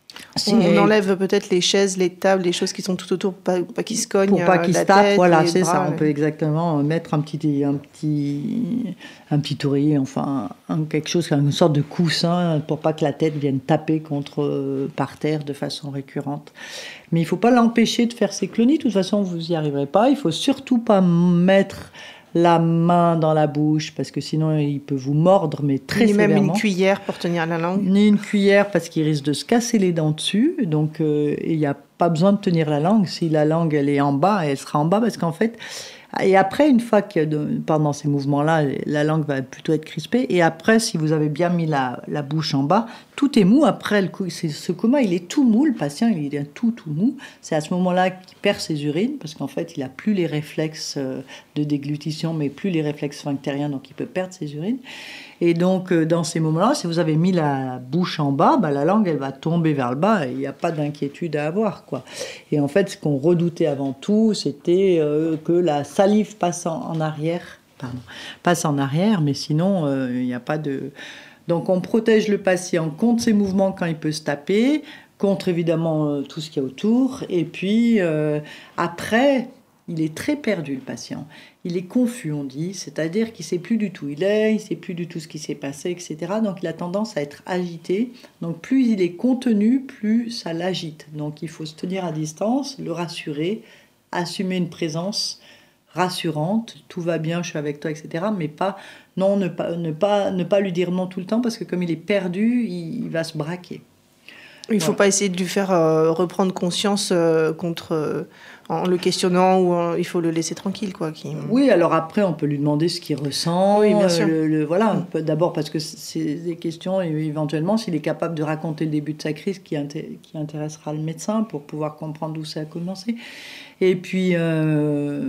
Si on enlève peut-être les chaises, les tables, les choses qui sont tout autour pour pas, pas qu'ils se cognent. Pour pas qu'ils se tapent, voilà, c'est bras, ça. On ouais. peut exactement mettre un petit, un petit, un petit oreiller, enfin, un, quelque chose, une sorte de coussin pour pas que la tête vienne taper contre, euh, par terre de façon récurrente. Mais il faut pas l'empêcher de faire ses clonies. De toute façon, vous y arriverez pas. Il faut surtout pas mettre la main dans la bouche, parce que sinon il peut vous mordre, mais très Ni sévèrement. Ni même une cuillère pour tenir la langue. Ni une cuillère, parce qu'il risque de se casser les dents dessus. Donc euh, il n'y a pas besoin de tenir la langue. Si la langue elle est en bas, elle sera en bas, parce qu'en fait... Et après, une fois que pendant ces mouvements-là, la langue va plutôt être crispée. Et après, si vous avez bien mis la, la bouche en bas, tout est mou. Après, le, ce coma, il est tout mou. Le patient, il est tout, tout mou. C'est à ce moment-là qu'il perd ses urines, parce qu'en fait, il n'a plus les réflexes de déglutition, mais plus les réflexes sphinctériens, donc il peut perdre ses urines. Et donc, dans ces moments-là, si vous avez mis la bouche en bas, bah, la langue, elle va tomber vers le bas et il n'y a pas d'inquiétude à avoir, quoi. Et en fait, ce qu'on redoutait avant tout, c'était euh, que la salive passe en, en arrière, pardon, passe en arrière, mais sinon, euh, il n'y a pas de... Donc, on protège le patient contre ses mouvements quand il peut se taper, contre, évidemment, euh, tout ce qu'il y a autour. Et puis, euh, après... Il est très perdu, le patient. Il est confus, on dit, c'est-à-dire qu'il ne sait plus du tout où il est, il ne sait plus du tout ce qui s'est passé, et cetera. Donc, il a tendance à être agité. Donc, plus il est contenu, plus ça l'agite. Donc, il faut se tenir à distance, le rassurer, assumer une présence rassurante. Tout va bien, je suis avec toi, et cetera. Mais pas, non, ne pas, ne pas, ne pas lui dire non tout le temps, parce que comme il est perdu, il, il va se braquer. Il ne faut voilà. pas essayer de lui faire euh, reprendre conscience euh, contre, euh, en le questionnant, ou en, il faut le laisser tranquille, quoi. Qui... Oui, alors après, on peut lui demander ce qu'il ressent. Oui, bien sûr. Le, le, voilà, on peut, d'abord parce que c'est des questions, et éventuellement, s'il est capable de raconter le début de sa crise qui, inté- qui intéressera le médecin pour pouvoir comprendre d'où ça a commencé. Et puis, euh,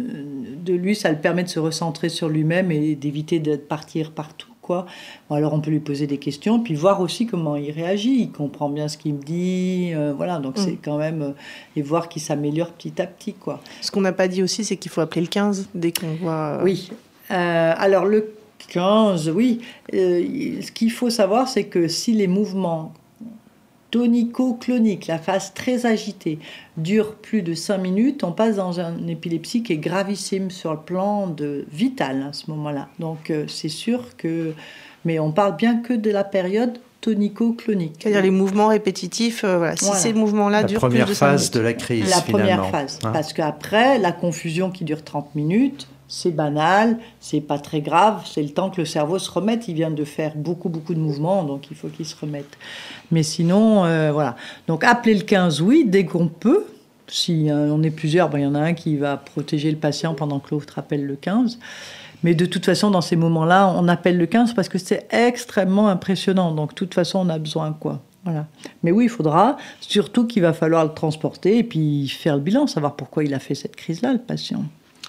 de lui, ça le permet de se recentrer sur lui-même et d'éviter de partir partout. Quoi. Bon, alors on peut lui poser des questions, puis voir aussi comment il réagit, il comprend bien ce qu'il me dit, euh, voilà, donc mmh. c'est quand même, euh, et voir qu'il s'améliore petit à petit, quoi. Ce qu'on n'a pas dit aussi, c'est qu'il faut appeler le quinze dès qu'on voit... Euh... Oui, euh, alors le quinze, oui, euh, ce qu'il faut savoir, c'est que si les mouvements tonico-cloniques, la phase très agitée, dure plus de cinq minutes, on passe dans une épilepsie qui est gravissime sur le plan de vital à ce moment-là. Donc euh, c'est sûr que... Mais on parle bien que de la période tonico-clonique. C'est-à-dire les mouvements répétitifs, euh, voilà. Si voilà. Ces mouvements-là la durent plus de cinq minutes. La première phase de la crise, La finalement. première phase. Hein? Parce qu'après, la confusion qui dure trente minutes, c'est banal, c'est pas très grave, c'est le temps que le cerveau se remette. Il vient de faire beaucoup, beaucoup de mouvements, donc il faut qu'il se remette. Mais sinon, euh, voilà. Donc, appeler le quinze, oui, dès qu'on peut. Si euh, on est plusieurs, ben, y en a un qui va protéger le patient pendant que l'autre appelle le quinze. Mais de toute façon, dans ces moments-là, on appelle le quinze parce que c'est extrêmement impressionnant. Donc, de toute façon, on a besoin, quoi. Voilà. Mais oui, il faudra, surtout qu'il va falloir le transporter et puis faire le bilan, savoir pourquoi il a fait cette crise-là, le patient.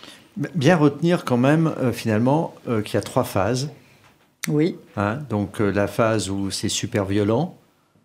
Bien retenir quand même, euh, finalement, euh, qu'il y a trois phases. Oui. Hein, donc, euh, la phase où c'est super violent,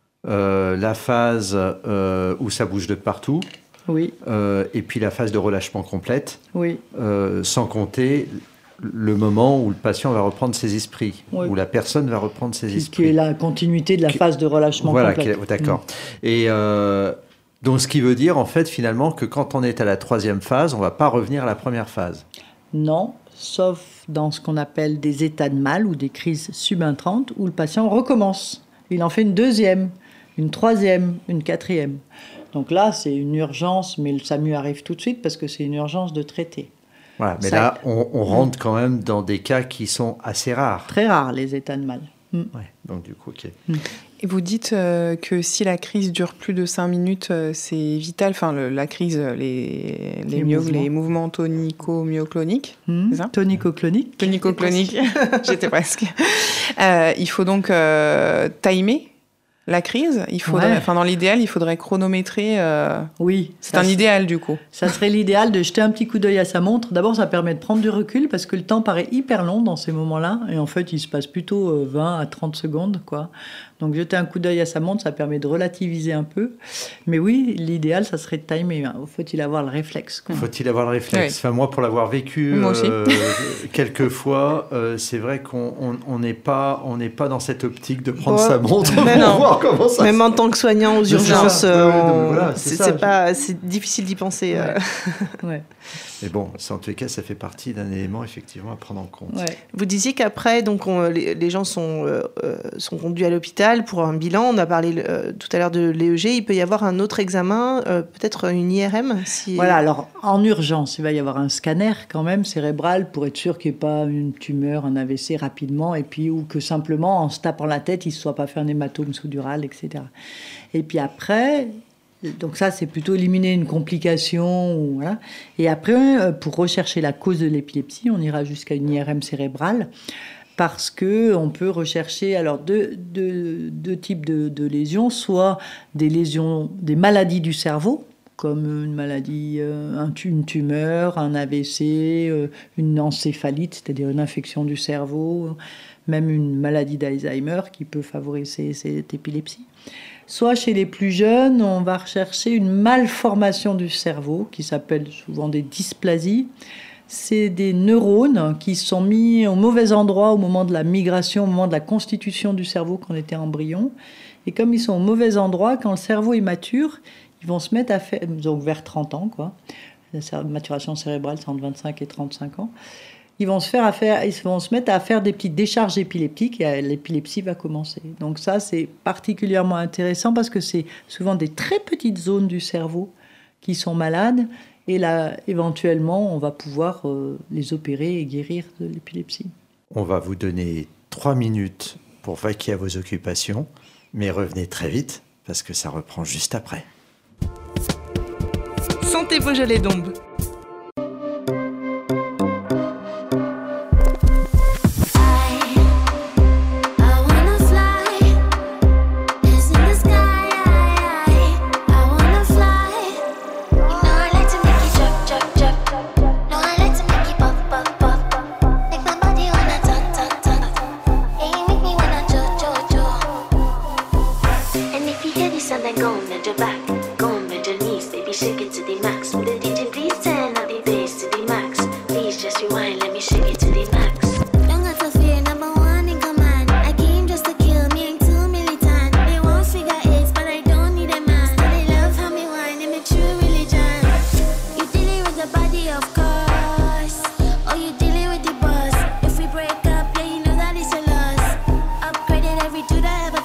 euh, la phase euh, où ça bouge de partout, Oui. euh, et puis la phase de relâchement complète, Oui. euh, sans compter le moment où le patient va reprendre ses esprits, Oui. où la personne va reprendre ses Qui, esprits. qui est la continuité de la Qui- phase de relâchement Voilà, complet. qui est- d'accord. Et euh, donc, ce qui veut dire, en fait, finalement, que quand on est à la troisième phase, on ne va pas revenir à la première phase. Non, sauf dans ce qu'on appelle des états de mal ou des crises subintrantes où le patient recommence. Il en fait une deuxième, une troisième, une quatrième. Donc là, c'est une urgence, mais le SAMU arrive tout de suite parce que c'est une urgence de traiter. Voilà, mais Ça- là, on, on rentre quand même dans des cas qui sont assez rares. Très rare, les états de mal. Mm. Ouais, donc, du coup, ok. Et vous dites euh, que si la crise dure plus de cinq minutes, euh, c'est vital. Enfin, le- la crise, les, les, Les myo- mouvements. les mouvements tonico-myocloniques. Mm. C'est ça Tonico-clonique. Tonico-cloniques. J'étais presque. Euh, il faut donc euh, timer la crise. Il faudrait, Ouais. enfin, dans l'idéal, il faudrait chronométrer. euh, Oui. C'est ça, un idéal, du coup. Ça serait l'idéal de jeter un petit coup d'œil à sa montre. D'abord, ça permet de prendre du recul parce que le temps paraît hyper long dans ces moments-là. Et en fait, il se passe plutôt euh, vingt à trente secondes, quoi. Donc, jeter un coup d'œil à sa montre, ça permet de relativiser un peu. Mais oui, l'idéal, ça serait de timer. Faut-il avoir le réflexe, quoi. Faut-il avoir le réflexe? Oui. Enfin, moi, pour l'avoir vécu Moi aussi. euh, quelques fois, euh, c'est vrai qu'on on- on n'est pas, on n'est pas dans cette optique de prendre Bon, sa montre pour mais non. voir comment ça Même se en tant que soignant aux C'est ça. urgences, Ouais, euh, ouais, non, mais on- voilà, c'est c'est ça. c'est pas, c'est difficile d'y penser. euh. Ouais. Mais bon, ça, en tous les cas, ça fait partie d'un élément effectivement à prendre en compte. Ouais. Vous disiez qu'après, donc, on- les, les gens sont, euh, euh, sont conduits à l'hôpital pour un bilan. On a parlé euh, tout à l'heure de l'E E G. Il peut y avoir un autre examen, euh, peut-être une I R M si... Voilà, alors en urgence, il va y avoir un scanner quand même cérébral pour être sûr qu'il n'y ait pas une tumeur, un A V C rapidement, et puis ou que simplement en se tapant la tête, il ne se soit pas fait un hématome sous-dural, et cetera. Et puis après, donc ça c'est plutôt éliminer une complication, ou voilà. Et après, euh, pour rechercher la cause de l'épilepsie, on ira jusqu'à une I R M cérébrale. Parce que on peut rechercher alors deux, deux, deux types de, de lésions, soit des lésions, des maladies du cerveau, comme une maladie, euh, un tu- une tumeur, un A V C, euh, une encéphalite, c'est-à-dire une infection du cerveau, même une maladie d'Alzheimer qui peut favoriser cette épilepsie. Soit chez les plus jeunes, on va rechercher une malformation du cerveau qui s'appelle souvent des dysplasies. C'est des neurones qui sont mis au mauvais endroit au moment de la migration, au moment de la constitution du cerveau quand on était embryon. Et comme ils sont au mauvais endroit, quand le cerveau est mature, ils vont se mettre à faire, donc vers trente ans, quoi. La maturation cérébrale, c'est entre vingt-cinq et trente-cinq ans. Ils vont se faire à faire, ils vont se mettre à faire des petites décharges épileptiques et l'épilepsie va commencer. Donc ça, c'est particulièrement intéressant parce que c'est souvent des très petites zones du cerveau qui sont malades. Et là, éventuellement, on va pouvoir euh, les opérer et guérir de l'épilepsie. On va vous donner trois minutes pour vaquer à vos occupations, mais revenez très vite parce que ça reprend juste après. Santé Beaujolais d'Ombre.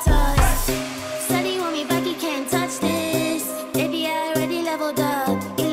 Touch this, baby, I already leveled up.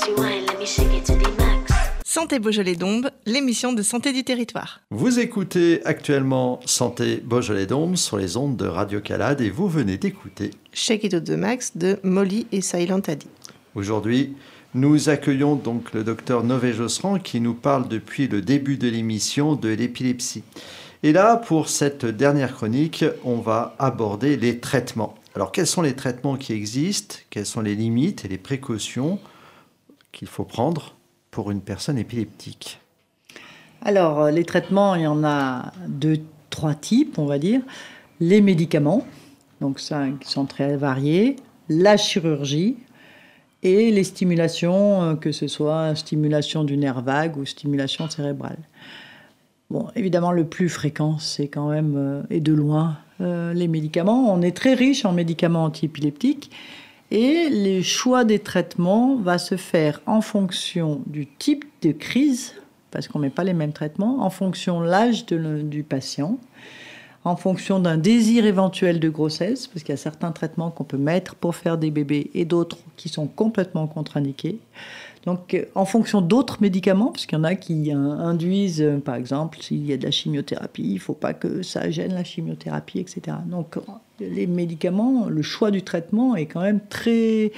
Santé Beaujolais-Dombes, l'émission de santé du territoire. Vous écoutez actuellement Santé Beaujolais-Dombes sur les ondes de Radio Calade et vous venez d'écouter Shake It Out the Max de Molly et Silent Adi. Aujourd'hui, nous accueillons donc le docteur Nové Josserand qui nous parle depuis le début de l'émission de l'épilepsie. Et là, pour cette dernière chronique, on va aborder les traitements. Alors, quels sont les traitements qui existent? Quelles sont les limites et les précautions qu'il faut prendre pour une personne épileptique? Alors, les traitements, il y en a deux, trois types, on va dire. Les médicaments, donc ça, qui sont très variés. La chirurgie et les stimulations, que ce soit stimulation du nerf vague ou stimulation cérébrale. Bon, évidemment, le plus fréquent, c'est quand même, euh, et de loin, euh, les médicaments. On est très riche en médicaments antiépileptiques. Et le choix des traitements va se faire en fonction du type de crise, parce qu'on ne met pas les mêmes traitements, en fonction de l'âge de le, du patient, en fonction d'un désir éventuel de grossesse, parce qu'il y a certains traitements qu'on peut mettre pour faire des bébés et d'autres qui sont complètement contre-indiqués. Donc, en fonction d'autres médicaments, parce qu'il y en a qui induisent, par exemple, s'il y a de la chimiothérapie, il ne faut pas que ça gêne la chimiothérapie, et cetera. Donc, les médicaments, le choix du traitement est quand même très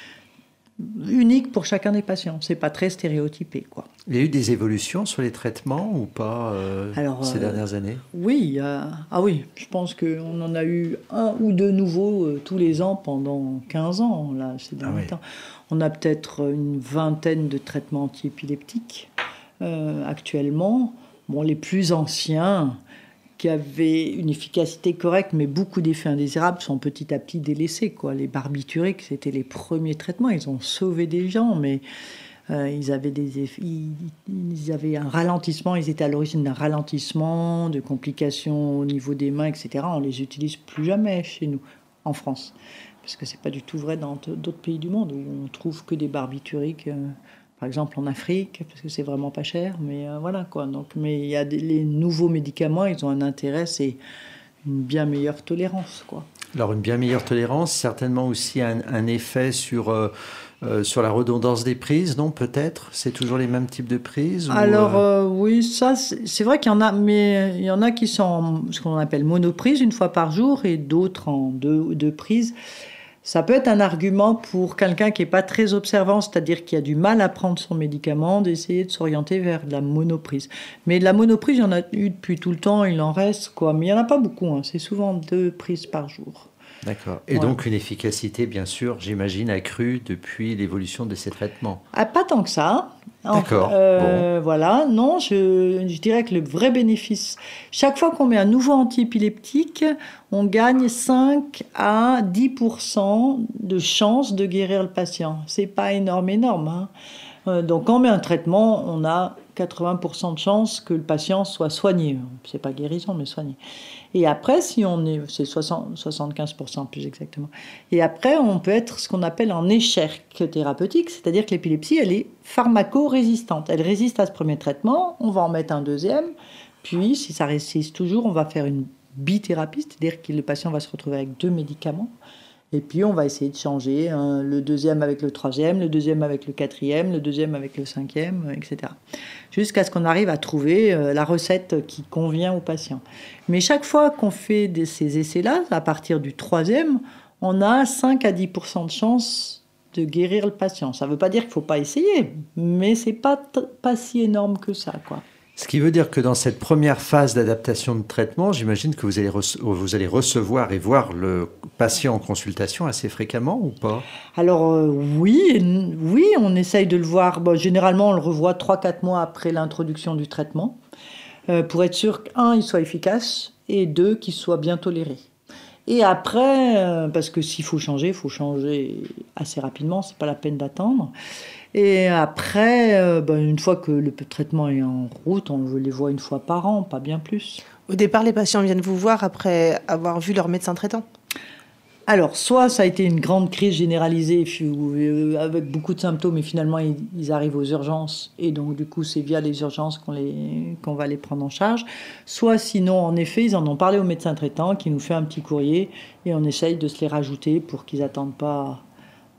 unique pour chacun des patients. C'est pas très stéréotypé, quoi. Il y a eu des évolutions sur les traitements ou pas euh, Alors, ces euh, dernières années? Oui, il y a... ah oui, je pense qu'on en a eu un ou deux nouveaux euh, tous les ans pendant quinze ans, là, ces derniers ah, temps. Oui. On a peut-être une vingtaine de traitements antiépileptiques euh, actuellement. Bon, les plus anciens, qui avaient une efficacité correcte, mais beaucoup d'effets indésirables, sont petit à petit délaissés, quoi. Les barbituriques, c'était les premiers traitements. Ils ont sauvé des gens, mais euh, ils, avaient des effets, ils, ils avaient un ralentissement. Ils étaient à l'origine d'un ralentissement, de complications au niveau des mains, et cetera. On les utilise plus jamais chez nous, en France. Parce que c'est pas du tout vrai dans d'autres pays du monde où on trouve que des barbituriques, euh, par exemple en Afrique, parce que c'est vraiment pas cher, mais euh, voilà quoi. Donc, mais il y a des, les nouveaux médicaments, ils ont un intérêt, c'est une bien meilleure tolérance, quoi. Alors une bien meilleure tolérance, certainement aussi un, un effet sur euh, euh, sur la redondance des prises, non? Peut-être, c'est toujours les mêmes types de prises. Alors ou euh... Euh, oui, ça c'est, c'est vrai qu'il y en a, mais il y en a qui sont en, ce qu'on appelle monoprises une fois par jour et d'autres en deux, deux prises. Ça peut être un argument pour quelqu'un qui n'est pas très observant, c'est-à-dire qui a du mal à prendre son médicament, d'essayer de s'orienter vers de la monoprise. Mais de la monoprise, il y en a eu depuis tout le temps, il en reste, quoi. Mais il n'y en a pas beaucoup, hein. C'est souvent deux prises par jour. D'accord. Et ouais. Donc une efficacité, bien sûr, j'imagine, accrue depuis l'évolution de ces traitements. Ah, pas tant que ça. D'accord. Euh, bon. Voilà. Non, je, je dirais que le vrai bénéfice, chaque fois qu'on met un nouveau antiépileptique, on gagne cinq à dix pour cent de chances de guérir le patient. C'est pas énorme, énorme, hein. Euh, donc quand on met un traitement, on a quatre-vingts pour cent de chances que le patient soit soigné. C'est pas guérison, mais soigné. Et après, si on est, c'est soixante, soixante-quinze pour cent plus exactement. Et après, on peut être ce qu'on appelle en échec thérapeutique, c'est-à-dire que l'épilepsie, elle est pharmaco-résistante. Elle résiste à ce premier traitement, on va en mettre un deuxième, puis si ça résiste toujours, on va faire une bithérapie, c'est-à-dire que le patient va se retrouver avec deux médicaments. Et puis, on va essayer de changer hein, le deuxième avec le troisième, le deuxième avec le quatrième, le deuxième avec le cinquième, et cetera. Jusqu'à ce qu'on arrive à trouver euh, la recette qui convient au patient. Mais chaque fois qu'on fait de ces essais-là, à partir du troisième, on a cinq à dix pour cent de chance de guérir le patient. Ça ne veut pas dire qu'il ne faut pas essayer, mais ce n'est pas, t- pas si énorme que ça, quoi. Ce qui veut dire que dans cette première phase d'adaptation de traitement, j'imagine que vous allez, rece- vous allez recevoir et voir le patient en consultation assez fréquemment ou pas? Alors euh, oui, oui, on essaye de le voir. Bon, généralement, on le revoit trois à quatre mois après l'introduction du traitement euh, pour être sûr qu'un, il soit efficace et deux, qu'il soit bien toléré. Et après, euh, parce que s'il faut changer, il faut changer assez rapidement, c'est pas la peine d'attendre. Et après, euh, ben, une fois que le traitement est en route, on les voit une fois par an, pas bien plus. Au départ, les patients viennent vous voir après avoir vu leur médecin traitant? Alors, soit ça a été une grande crise généralisée avec beaucoup de symptômes et finalement ils, ils arrivent aux urgences et donc du coup c'est via les urgences qu'on, les, qu'on va les prendre en charge. Soit sinon, en effet, ils en ont parlé au médecin traitant qui nous fait un petit courrier et on essaye de se les rajouter pour qu'ils n'attendent pas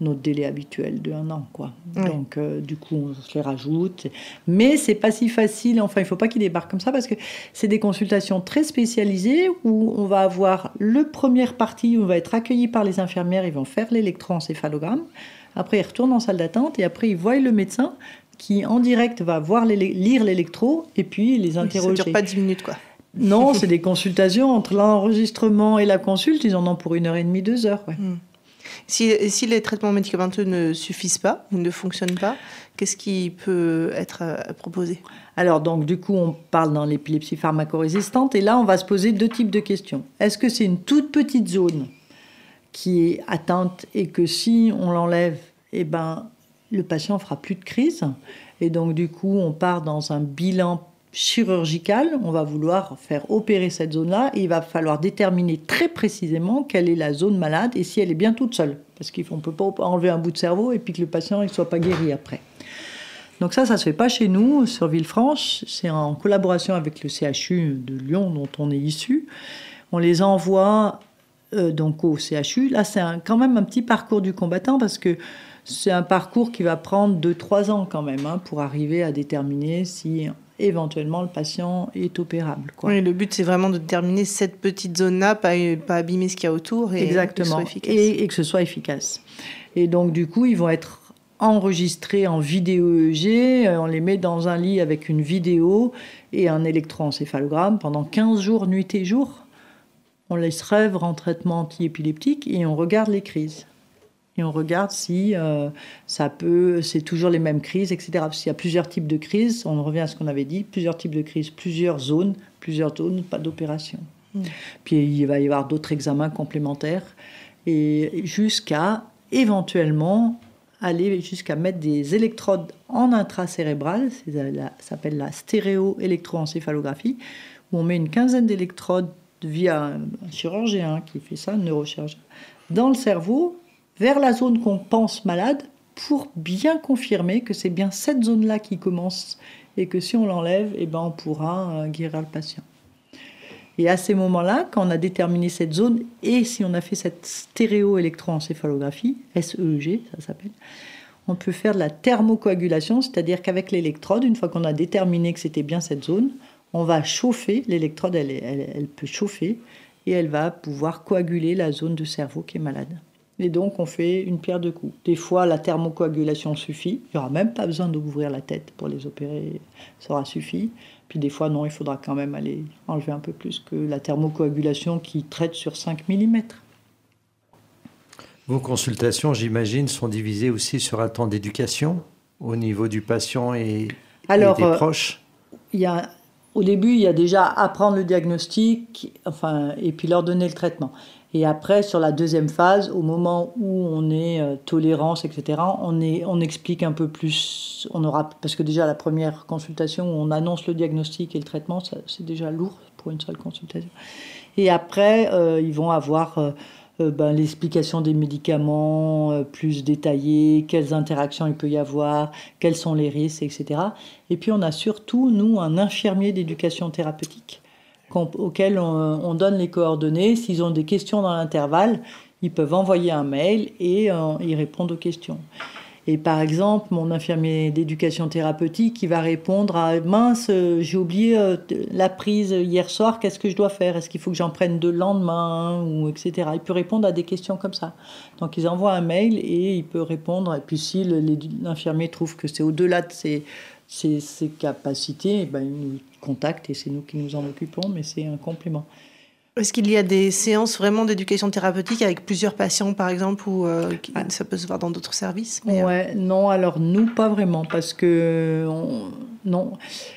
notre délai habituel de un an, quoi. Oui. Donc, euh, du coup, on se les rajoute. Mais c'est pas si facile. Enfin, il faut pas qu'ils débarquent comme ça parce que c'est des consultations très spécialisées où on va avoir le première partie où on va être accueilli par les infirmières. Ils vont faire l'électroencéphalogramme. Après, ils retournent en salle d'attente et après, ils voient le médecin qui, en direct, va voir les, lire l'électro et puis les Oui, interroger. ça dure pas dix minutes, quoi. Non, c'est des consultations entre l'enregistrement et la consulte. Ils en ont pour une heure et demie, deux heures. Ouais. Mm. Si, si les traitements médicamenteux ne suffisent pas ou ne fonctionnent pas, qu'est-ce qui peut être euh, proposé ? Alors, donc, du coup, on parle dans l'épilepsie pharmacorésistante. Et là, on va se poser deux types de questions. Est-ce que c'est une toute petite zone qui est atteinte et que si on l'enlève, eh ben, le patient fera plus de crise. Et donc, du coup, on part dans un bilan chirurgical. On va vouloir faire opérer cette zone-là et il va falloir déterminer très précisément quelle est la zone malade et si elle est bien toute seule. Parce qu'on ne peut pas enlever un bout de cerveau et puis que le patient ne soit pas guéri après. Donc ça, ça ne se fait pas chez nous, sur Villefranche. C'est en collaboration avec le C H U de Lyon, dont on est issu. On les envoie euh, donc au C H U. Là, c'est un, quand même un petit parcours du combattant parce que c'est un parcours qui va prendre deux trois ans quand même hein, pour arriver à déterminer si éventuellement le patient est opérable. Quoi. Oui, le but, c'est vraiment de déterminer cette petite zone-là, pas, pas abîmer ce qu'il y a autour et Exactement. que ce soit efficace. Et, et que ce soit efficace. Et donc, du coup, ils vont être enregistrés en vidéo E E G. On les met dans un lit avec une vidéo et un électroencéphalogramme pendant quinze jours, nuit et jour. On les rêve en traitement antiépileptique et on regarde les crises. Et on regarde si euh, ça peut, c'est toujours les mêmes crises, et cetera. S'il y a plusieurs types de crises, on revient à ce qu'on avait dit, plusieurs types de crises, plusieurs zones, plusieurs zones, pas d'opération. Mmh. Puis il va y avoir d'autres examens complémentaires, et jusqu'à éventuellement aller jusqu'à mettre des électrodes en intracérébral, ça s'appelle la stéréo-électroencéphalographie, où on met une quinzaine d'électrodes via un chirurgien qui fait ça, un neurochirurgien, dans le cerveau, vers la zone qu'on pense malade, pour bien confirmer que c'est bien cette zone-là qui commence et que si on l'enlève, eh ben on pourra guérir le patient. Et à ces moments-là, quand on a déterminé cette zone et si on a fait cette stéréo-électroencéphalographie, S E E G, ça s'appelle, on peut faire de la thermocoagulation, c'est-à-dire qu'avec l'électrode, une fois qu'on a déterminé que c'était bien cette zone, on va chauffer, l'électrode, elle, elle, elle peut chauffer et elle va pouvoir coaguler la zone du cerveau qui est malade. Et donc, on fait une pierre deux coups. Des fois, la thermocoagulation suffit. Il n'y aura même pas besoin d'ouvrir la tête pour les opérer. Ça aura suffi. Puis des fois, non, il faudra quand même aller enlever un peu plus que la thermocoagulation qui traite sur cinq millimètres. Vos consultations, j'imagine, sont divisées aussi sur un temps d'éducation au niveau du patient et, Alors, et des euh, proches. Il y a, au début, il y a déjà apprendre le diagnostic, enfin, et puis leur donner le traitement. Et après, sur la deuxième phase, au moment où on est euh, tolérance, et cetera, on, est, on explique un peu plus. On aura, parce que déjà, la première consultation où on annonce le diagnostic et le traitement, ça, c'est déjà lourd pour une seule consultation. Et après, euh, ils vont avoir euh, euh, ben, l'explication des médicaments euh, plus détaillée, quelles interactions il peut y avoir, quels sont les risques, et cetera. Et puis, on a surtout, nous, un infirmier d'éducation thérapeutique auxquels on, on donne les coordonnées. S'ils ont des questions dans l'intervalle, ils peuvent envoyer un mail et euh, ils répondent aux questions. Et par exemple, mon infirmier d'éducation thérapeutique, il va répondre à « Mince, j'ai oublié euh, la prise hier soir, qu'est-ce que je dois faire? Est-ce qu'il faut que j'en prenne deux le lendemain ?» ou et cetera. Il peut répondre à des questions comme ça. Donc, ils envoient un mail et il peut répondre. Et puis, si le, l'infirmier trouve que c'est au-delà de ses, ses, ses capacités, ben, il nous contacte et c'est nous qui nous en occupons, mais c'est un complément. Est-ce qu'il y a des séances vraiment d'éducation thérapeutique avec plusieurs patients, par exemple, ou euh, qui, ah. ça peut se voir dans d'autres services mais ouais, euh... non, alors nous, pas vraiment, parce que... On, non.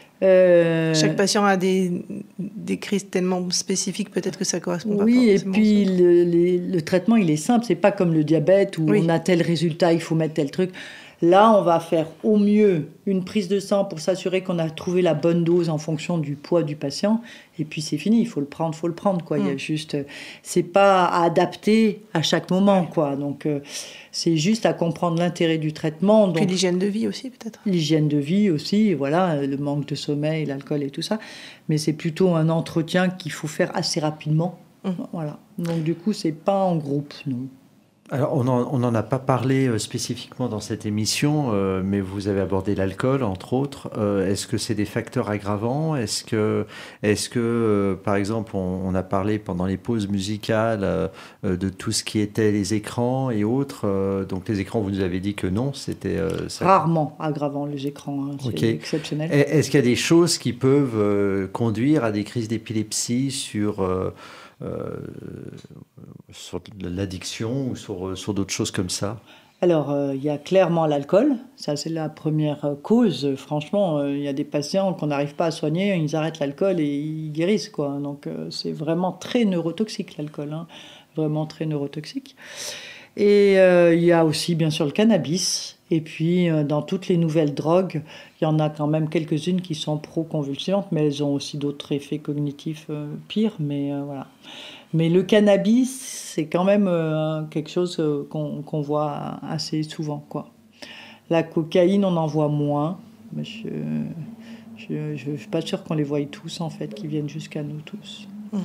Euh... Chaque patient a des, des crises tellement spécifiques, peut-être que ça correspond pas. Oui, et puis le, le, le traitement, il est simple. C'est pas comme le diabète où oui. on a tel résultat, il faut mettre tel truc. Là, on va faire au mieux une prise de sang pour s'assurer qu'on a trouvé la bonne dose en fonction du poids du patient. Et puis, c'est fini. Il faut le prendre, il faut le prendre, quoi. Mmh. Il y a juste... C'est pas à adapter à chaque moment, quoi. Donc, euh, c'est juste à comprendre l'intérêt du traitement. Donc, puis l'hygiène de vie aussi, peut-être. L'hygiène de vie aussi, voilà, le manque de sommeil, l'alcool et tout ça. Mais c'est plutôt un entretien qu'il faut faire assez rapidement. Mmh. Voilà. Donc, du coup, c'est pas en groupe, non. Alors, on n'en a pas parlé euh, spécifiquement dans cette émission, euh, mais vous avez abordé l'alcool, entre autres. Euh, est-ce que c'est des facteurs aggravants ? Est-ce que, est-ce que euh, par exemple, on, on a parlé pendant les pauses musicales euh, de tout ce qui était les écrans et autres. Euh, donc, les écrans, vous nous avez dit que non, c'était... Euh, ça... Rarement aggravant, les écrans, hein, c'est okay. exceptionnel. Est-ce qu'il y a des choses qui peuvent euh, conduire à des crises d'épilepsie sur... Euh, Euh, sur l'addiction ou sur, sur d'autres choses comme ça? Alors, il euh, y a clairement l'alcool. Ça, c'est la première cause. Franchement, il euh, y a des patients qu'on n'arrive pas à soigner, ils arrêtent l'alcool et ils guérissent, quoi. Donc, euh, c'est vraiment très neurotoxique, l'alcool. Hein. Vraiment très neurotoxique. Et il euh, y a aussi, bien sûr, le cannabis. Et puis, euh, dans toutes les nouvelles drogues, il y en a quand même quelques-unes qui sont pro-convulsivantes, mais elles ont aussi d'autres effets cognitifs euh, pires. Mais euh, voilà. Mais le cannabis, c'est quand même euh, quelque chose euh, qu'on, qu'on voit assez souvent, quoi. La cocaïne, on en voit moins. Mais je ne suis pas sûre qu'on les voie tous, en fait, qui viennent jusqu'à nous tous. Mmh.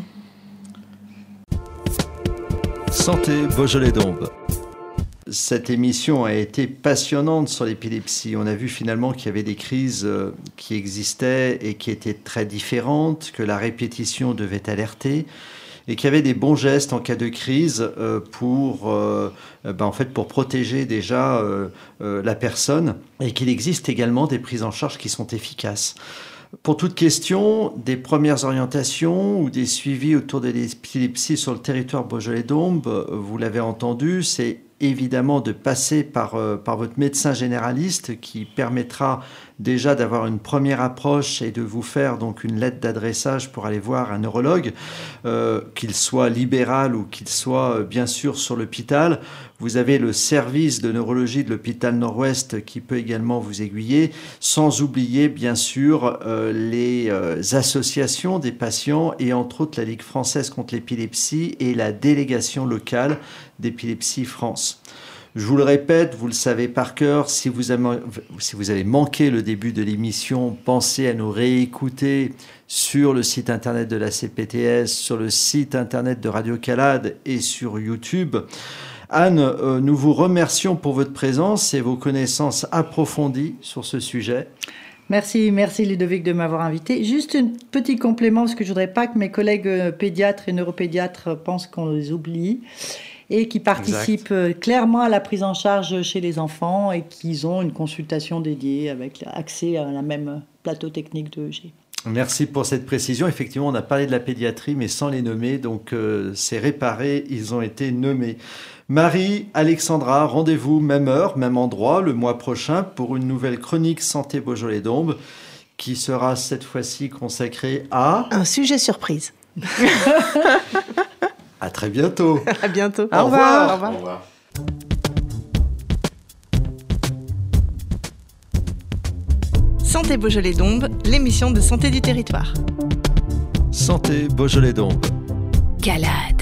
Santé Beaujolais-Dombes. Cette émission a été passionnante sur l'épilepsie. On a vu finalement qu'il y avait des crises qui existaient et qui étaient très différentes, que la répétition devait alerter et qu'il y avait des bons gestes en cas de crise pour, euh, ben en fait, pour protéger déjà euh, euh, la personne et qu'il existe également des prises en charge qui sont efficaces. Pour toute question, des premières orientations ou des suivis autour de l'épilepsie sur le territoire Beaujolais-Dombes, vous l'avez entendu, c'est évidemment de passer par, euh, par votre médecin généraliste qui permettra déjà d'avoir une première approche et de vous faire donc une lettre d'adressage pour aller voir un neurologue, euh, qu'il soit libéral ou qu'il soit euh, bien sûr sur l'hôpital. Vous avez le service de neurologie de l'hôpital Nord-Ouest qui peut également vous aiguiller, sans oublier bien sûr euh, les euh, associations des patients et entre autres la Ligue française contre l'épilepsie et la délégation locale d'Épilepsie France. Je vous le répète, vous le savez par cœur, si vous avez, si vous avez manqué le début de l'émission, pensez à nous réécouter sur le site internet de la C P T S, sur le site internet de Radio Calade et sur YouTube. Anne, euh, nous vous remercions pour votre présence et vos connaissances approfondies sur ce sujet. Merci, merci Ludovic de m'avoir invité. Juste un petit complément, parce que je ne voudrais pas que mes collègues pédiatres et neuropédiatres pensent qu'on les oublie, et qui participent exact. clairement à la prise en charge chez les enfants et qu'ils ont une consultation dédiée avec accès à la même plateau technique de E G. Merci pour cette précision. Effectivement, on a parlé de la pédiatrie, mais sans les nommer, donc euh, c'est réparé, ils ont été nommés. Marie, Alexandra, rendez-vous même heure, même endroit, le mois prochain pour une nouvelle chronique Santé Beaujolais-Dombes qui sera cette fois-ci consacrée à... un sujet surprise. À très bientôt. À bientôt. Au, Au revoir. revoir. Au revoir. Santé Beaujolais-Dombes, l'émission de santé du territoire. Santé Beaujolais-Dombes. Calade.